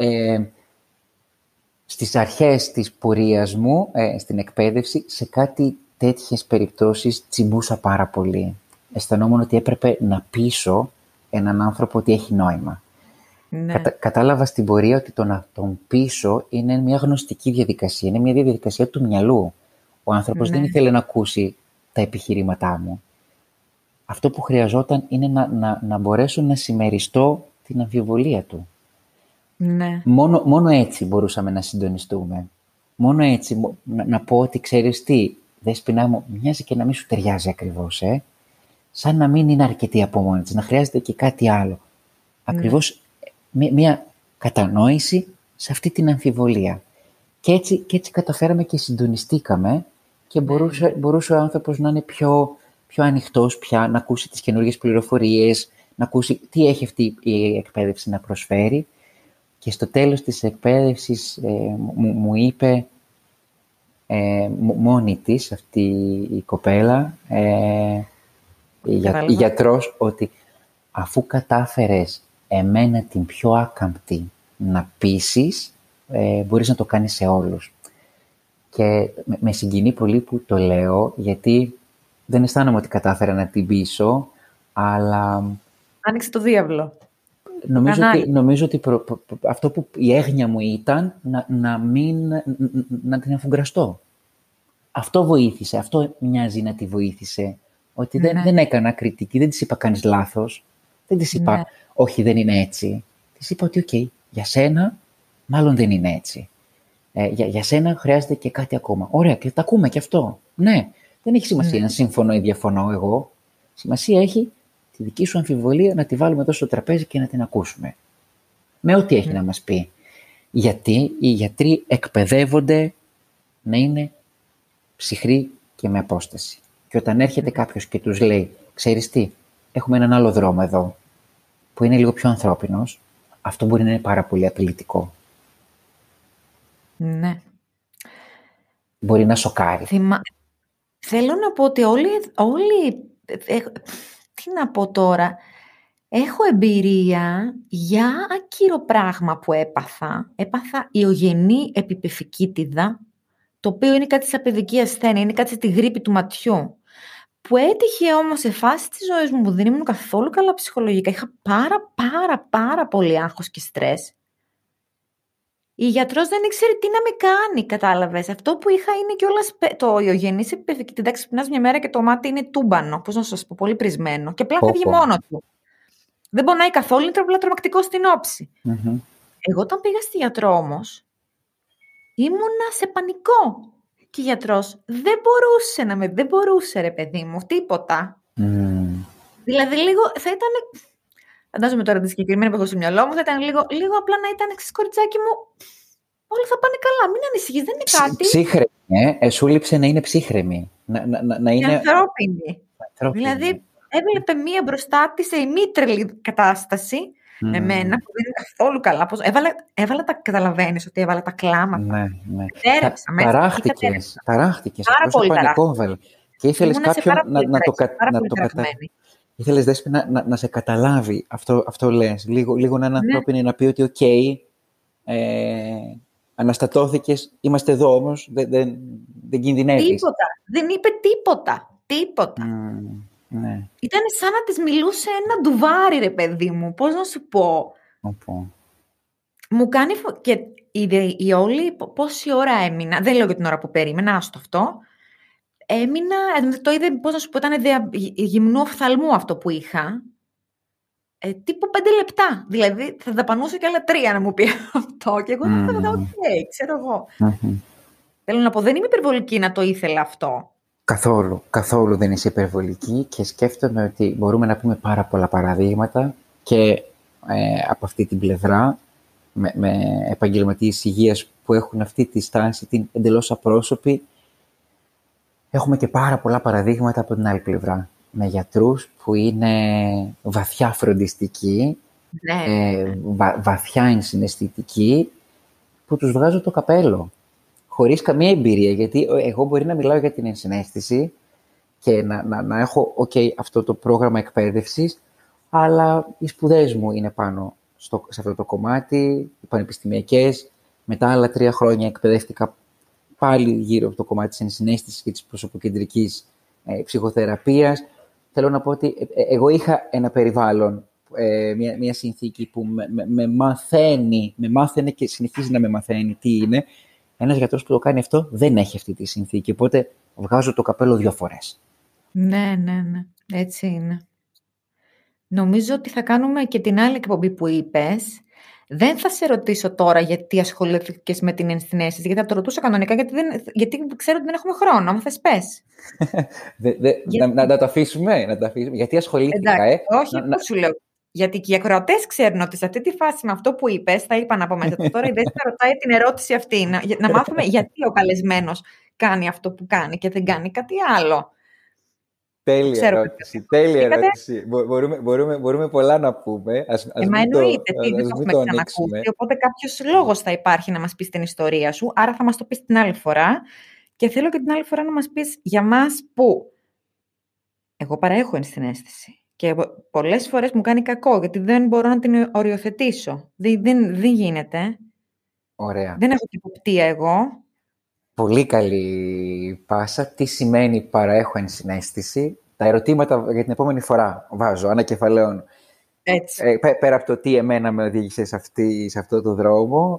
Στις αρχές της πορείας μου, στην εκπαίδευση, σε κάτι τέτοιες περιπτώσεις τσιμπούσα πάρα πολύ. Αισθανόμουν ότι έπρεπε να πείσω έναν άνθρωπο ότι έχει νόημα. Ναι. Κατάλαβα στην πορεία ότι το να τον πείσω είναι μια γνωστική διαδικασία, είναι μια διαδικασία του μυαλού. Ο άνθρωπος δεν ήθελε να ακούσει τα επιχειρήματά μου. Αυτό που χρειαζόταν είναι να μπορέσω να συμμεριστώ την αμφιβολία του. Ναι. Μόνο έτσι μπορούσαμε να συντονιστούμε. Μόνο έτσι να πω ότι ξέρεις τι, Δέσποινα μου, μοιάζει και να μην σου ταιριάζει ακριβώς, σαν να μην είναι αρκετή από μόνη της, να χρειάζεται και κάτι άλλο. Ακριβώς μια κατανόηση σε αυτή την αμφιβολία. Και έτσι καταφέραμε και συντονιστήκαμε και μπορούσε ο άνθρωπος να είναι πιο ανοιχτός πια, να ακούσει τις καινούργιες πληροφορίες, να ακούσει τι έχει αυτή η εκπαίδευση να προσφέρει. Και στο τέλος της εκπαίδευσης μου είπε μόνη της αυτή η κοπέλα, η γιατρός, ότι αφού κατάφερες εμένα την πιο άκαμπτη να πείσεις, μπορείς να το κάνεις σε όλους. Και με συγκινεί πολύ που το λέω, γιατί δεν αισθάνομαι ότι κατάφερα να την πείσω, αλλά... Άνοιξε το διάβλο. Νομίζω ότι αυτό που η έγνοια μου ήταν να την αφουγκραστώ. Αυτό βοήθησε, αυτό μοιάζει να τη βοήθησε. Ότι δεν έκανα κριτική, δεν της είπα κάνεις λάθος, δεν της είπα όχι δεν είναι έτσι. Της είπα ότι οκ, για σένα μάλλον δεν είναι έτσι. Για σένα χρειάζεται και κάτι ακόμα. Ωραία, και τα ακούμε και αυτό. Ναι, δεν έχει σημασία να συμφωνώ ή διαφωνώ εγώ. Σημασία έχει τη δική σου αμφιβολία να τη βάλουμε εδώ στο τραπέζι και να την ακούσουμε. Με ό,τι έχει να μας πει. Γιατί οι γιατροί εκπαιδεύονται να είναι ψυχροί και με απόσταση. Και όταν έρχεται κάποιος και τους λέει, ξέρεις τι, έχουμε έναν άλλο δρόμο εδώ, που είναι λίγο πιο ανθρώπινος, αυτό μπορεί να είναι πάρα πολύ απειλητικό. Ναι. Μπορεί να σοκάρει. Θέλω να πω ότι όλοι τι να πω τώρα, έχω εμπειρία για ακύρο πράγμα που έπαθα. Έπαθα ιογενή επιπεφικίτιδα, το οποίο είναι κάτι σαν παιδική ασθένεια, είναι κάτι στη γρίπη του ματιού. Που έτυχε όμως σε φάση της ζωής μου που δεν ήμουν καθόλου καλά ψυχολογικά. Είχα πάρα πολύ άγχος και στρες. Η γιατρός δεν ήξερε τι να με κάνει, κατάλαβες. Αυτό που είχα είναι κιόλας το ιογενής επιπεφικίτιδα. Εντάξει, ξυπνάς μια μέρα και το μάτι είναι τούμπανο, πώς να σας πω, πολύ πρισμένο. Και απλά φεύγει μόνο του. Δεν πονάει καθόλου, είναι απλά τρομακτικό στην όψη. Mm-hmm. Εγώ όταν πήγα στη γιατρό όμως, ήμουνα σε πανικό. Και η γιατρός δεν μπορούσε ρε παιδί μου, τίποτα. Δηλαδή λίγο θα ήταν, φαντάζομαι τώρα τη συγκεκριμένη που έχω στο μυαλό μου, θα ήταν λίγο απλά να ήταν εξής κοριτσάκι μου, όλα θα πάνε καλά, μην ανησυχείς, δεν είναι κάτι. Ψύχρεμη, σου λείψε να είναι ψύχρεμη. Να είναι ανθρώπινη. Δηλαδή έβλεπε μία μπροστά της σε ημίτρελη κατάσταση, με μένα που δεν είναι καθόλου καλά. Έβαλα τα, καταλαβαίνεις ότι έβαλα τα κλάματα. Ναι. Ταράχτηκες. Πάρα πολύ πανικόβαλ. Και ήθελες κάποιον να το καταλάβει. Ήθελες, Δέσποινα, να σε καταλάβει. Αυτό λες. Λίγο να είναι ανθρώπινη, να πει ότι οκ, αναστατώθηκες, είμαστε εδώ όμως, δεν κινδυνεύεις. Τίποτα. Δεν είπε τίποτα. Τίποτα. Ναι. Ήταν σαν να της μιλούσε ένα ντουβάρι, ρε παιδί μου. Πώς να σου πω. Μου κάνει... Και η όλη πόση ώρα έμεινα. Δεν λέω για την ώρα που περίμενα, άστο αυτό. Έμεινα, το είδε, πώς να σου πω, ήταν γυμνού οφθαλμού αυτό που είχα. Τύπου 5 λεπτά. Δηλαδή θα δαπανούσε και άλλα 3 να μου πει αυτό. Και εγώ θα έλεγα, οκ, ξέρω εγώ. Θέλω να πω, δεν είμαι υπερβολική να το ήθελα αυτό. Καθόλου δεν είσαι υπερβολική και σκέφτομαι ότι μπορούμε να πούμε πάρα πολλά παραδείγματα και από αυτή την πλευρά με επαγγελματίες υγείας που έχουν αυτή τη στάση, την εντελώς απρόσωπη. Έχουμε και πάρα πολλά παραδείγματα από την άλλη πλευρά. Με γιατρούς που είναι βαθιά φροντιστικοί, βαθιά ενσυναισθητικοί, που τους βγάζω το καπέλο. Χωρίς καμία εμπειρία, γιατί εγώ μπορεί να μιλάω για την ενσυναίσθηση και να έχω αυτό το πρόγραμμα εκπαίδευσης, αλλά οι σπουδές μου είναι πάνω σε αυτό το κομμάτι, οι πανεπιστημιακές. Μετά άλλα 3 χρόνια εκπαιδεύτηκα πάλι γύρω από το κομμάτι της ενσυναίσθησης και της προσωποκεντρικής ψυχοθεραπείας. Θέλω να πω ότι εγώ είχα ένα περιβάλλον, μια συνθήκη που με μάθαινε και συνεχίζει να με μαθαίνει τι είναι. Ένας γιατρός που το κάνει αυτό δεν έχει αυτή τη συνθήκη, οπότε βγάζω το καπέλο 2 φορές. Ναι, έτσι είναι. Νομίζω ότι θα κάνουμε και την άλλη εκπομπή που είπες. Δεν θα σε ρωτήσω τώρα γιατί ασχολήθηκες με την ενσυναίσθηση, γιατί θα το ρωτούσα κανονικά, γιατί ξέρω ότι δεν έχουμε χρόνο. Αν θες, πες. Να το αφήσουμε, γιατί ασχολήθηκα. Όχι, πώς σου λέω. Γιατί και οι ακροατές ξέρουν ότι σε αυτή τη φάση με αυτό που είπες, θα είπαν από μέσα του. Τώρα η Δέσποινα ρωτάει την ερώτηση αυτή, να μάθουμε γιατί ο καλεσμένος κάνει αυτό που κάνει και δεν κάνει κάτι άλλο. Τέλεια ερώτηση. Μπορούμε πολλά να πούμε. Μα εννοείται, δεν το έχουμε ξανακούσει. Οπότε κάποιος λόγος θα υπάρχει να μας πεις την ιστορία σου, άρα θα μας το πεις την άλλη φορά. Και θέλω και την άλλη φορά να μας πεις για μας που εγώ παραέχω ενσυναίσθηση. Και πολλές φορές μου κάνει κακό, γιατί δεν μπορώ να την οριοθετήσω. Δεν γίνεται. Ωραία. Δεν έχω την υποπτία εγώ. Πολύ καλή πάσα. Τι σημαίνει παραέχω ενσυναίσθηση? Τα ερωτήματα για την επόμενη φορά βάζω, ανακεφαλαίων. Έτσι. Πέρα από το τι εμένα με οδήγησε σε αυτό το δρόμο,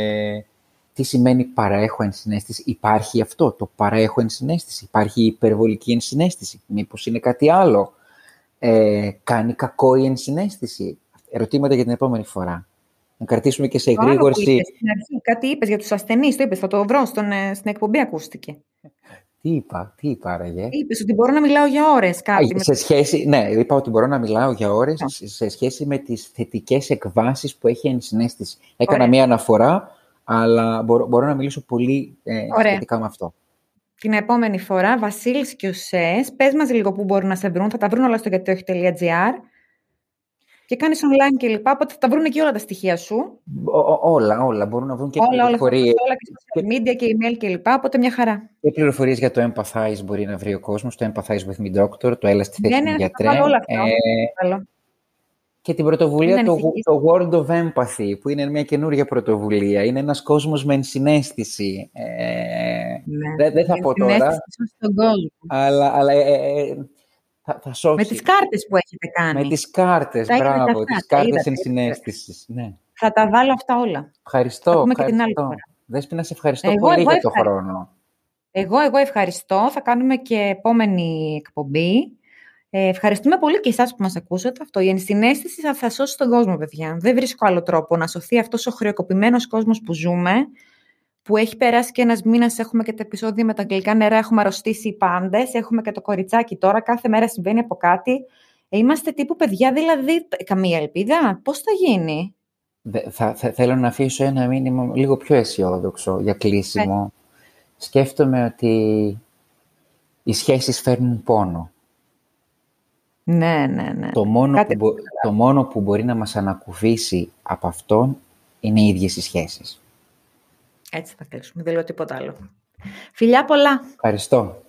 τι σημαίνει παραέχω ενσυναίσθηση? Υπάρχει αυτό, το παραέχω ενσυναίσθηση? Υπάρχει υπερβολική ενσυναίσθηση? Μήπως είναι κάτι άλλο? Κάνει κακό η ενσυναίσθηση? Ερωτήματα για την επόμενη φορά. Να κρατήσουμε και σε εγρήγορση. Στην αρχή κάτι είπες για τους ασθενείς, το είπες, θα το βρω στην εκπομπή, ακούστηκε. Τι είπα άραγε? Είπες ότι μπορώ να μιλάω για ώρες. Ναι, είπα ότι μπορώ να μιλάω για ώρες σε σχέση με τις θετικές εκβάσεις που έχει η ενσυναίσθηση. Έκανα μία αναφορά, αλλά μπορώ να μιλήσω πολύ σχετικά με αυτό. Την επόμενη φορά, Βασίλης και ο ΣΕΣ, πες μας λίγο πού μπορούν να σε βρουν. Θα τα βρουν όλα στο γιατιοχι.gr και κάνεις online και λοιπά, οπότε θα τα βρουν εκεί όλα τα στοιχεία σου. Όλα. Μπορούν να βρουν και πληροφορίες. Όλα και social media και email και λοιπά, οπότε μια χαρά. Και πληροφορίες για το Empathize μπορεί να βρει ο κόσμος, το Empathize with me doctor, το Έλα στη θέση μου γιατρέ. Όλα αυτά. Και την πρωτοβουλία, το World of Empathy, που είναι μια καινούργια πρωτοβουλία. Είναι ένας κόσμος με ενσυναίσθηση. Δεν θα πω τώρα, αλλά θα σώσει. Με τις κάρτες που έχετε κάνει. Με τις κάρτες, μπράβο, τις κάρτες ενσυναίσθησης. Ναι. Θα τα βάλω αυτά όλα. Ευχαριστώ. Δέσποινα, σε ευχαριστώ πολύ για το χρόνο. Εγώ ευχαριστώ. Θα κάνουμε και επόμενη εκπομπή. Ευχαριστούμε πολύ και εσάς που μας ακούσατε. Η ενσυναίσθηση θα σώσει τον κόσμο, παιδιά. Δεν βρίσκω άλλο τρόπο να σωθεί αυτός ο χρεοκοπημένος κόσμος που ζούμε, που έχει περάσει και ένας μήνας. Έχουμε και τα επεισόδια με τα αγγλικά νερά, έχουμε αρρωστήσει οι πάντες, έχουμε και το κοριτσάκι τώρα, κάθε μέρα συμβαίνει από κάτι. Είμαστε τύπου παιδιά, δηλαδή, καμία ελπίδα. Πώς θα γίνει? Θέλω να αφήσω ένα μήνυμα λίγο πιο αισιόδοξο για κλείσιμο. Σκέφτομαι ότι οι σχέσεις φέρνουν πόνο. Ναι. Το μόνο που μπορεί να μας ανακουφίσει από αυτόν είναι οι ίδιες οι σχέσεις. Έτσι θα κλείσουμε, δεν λέω τίποτα άλλο. Φιλιά πολλά. Ευχαριστώ.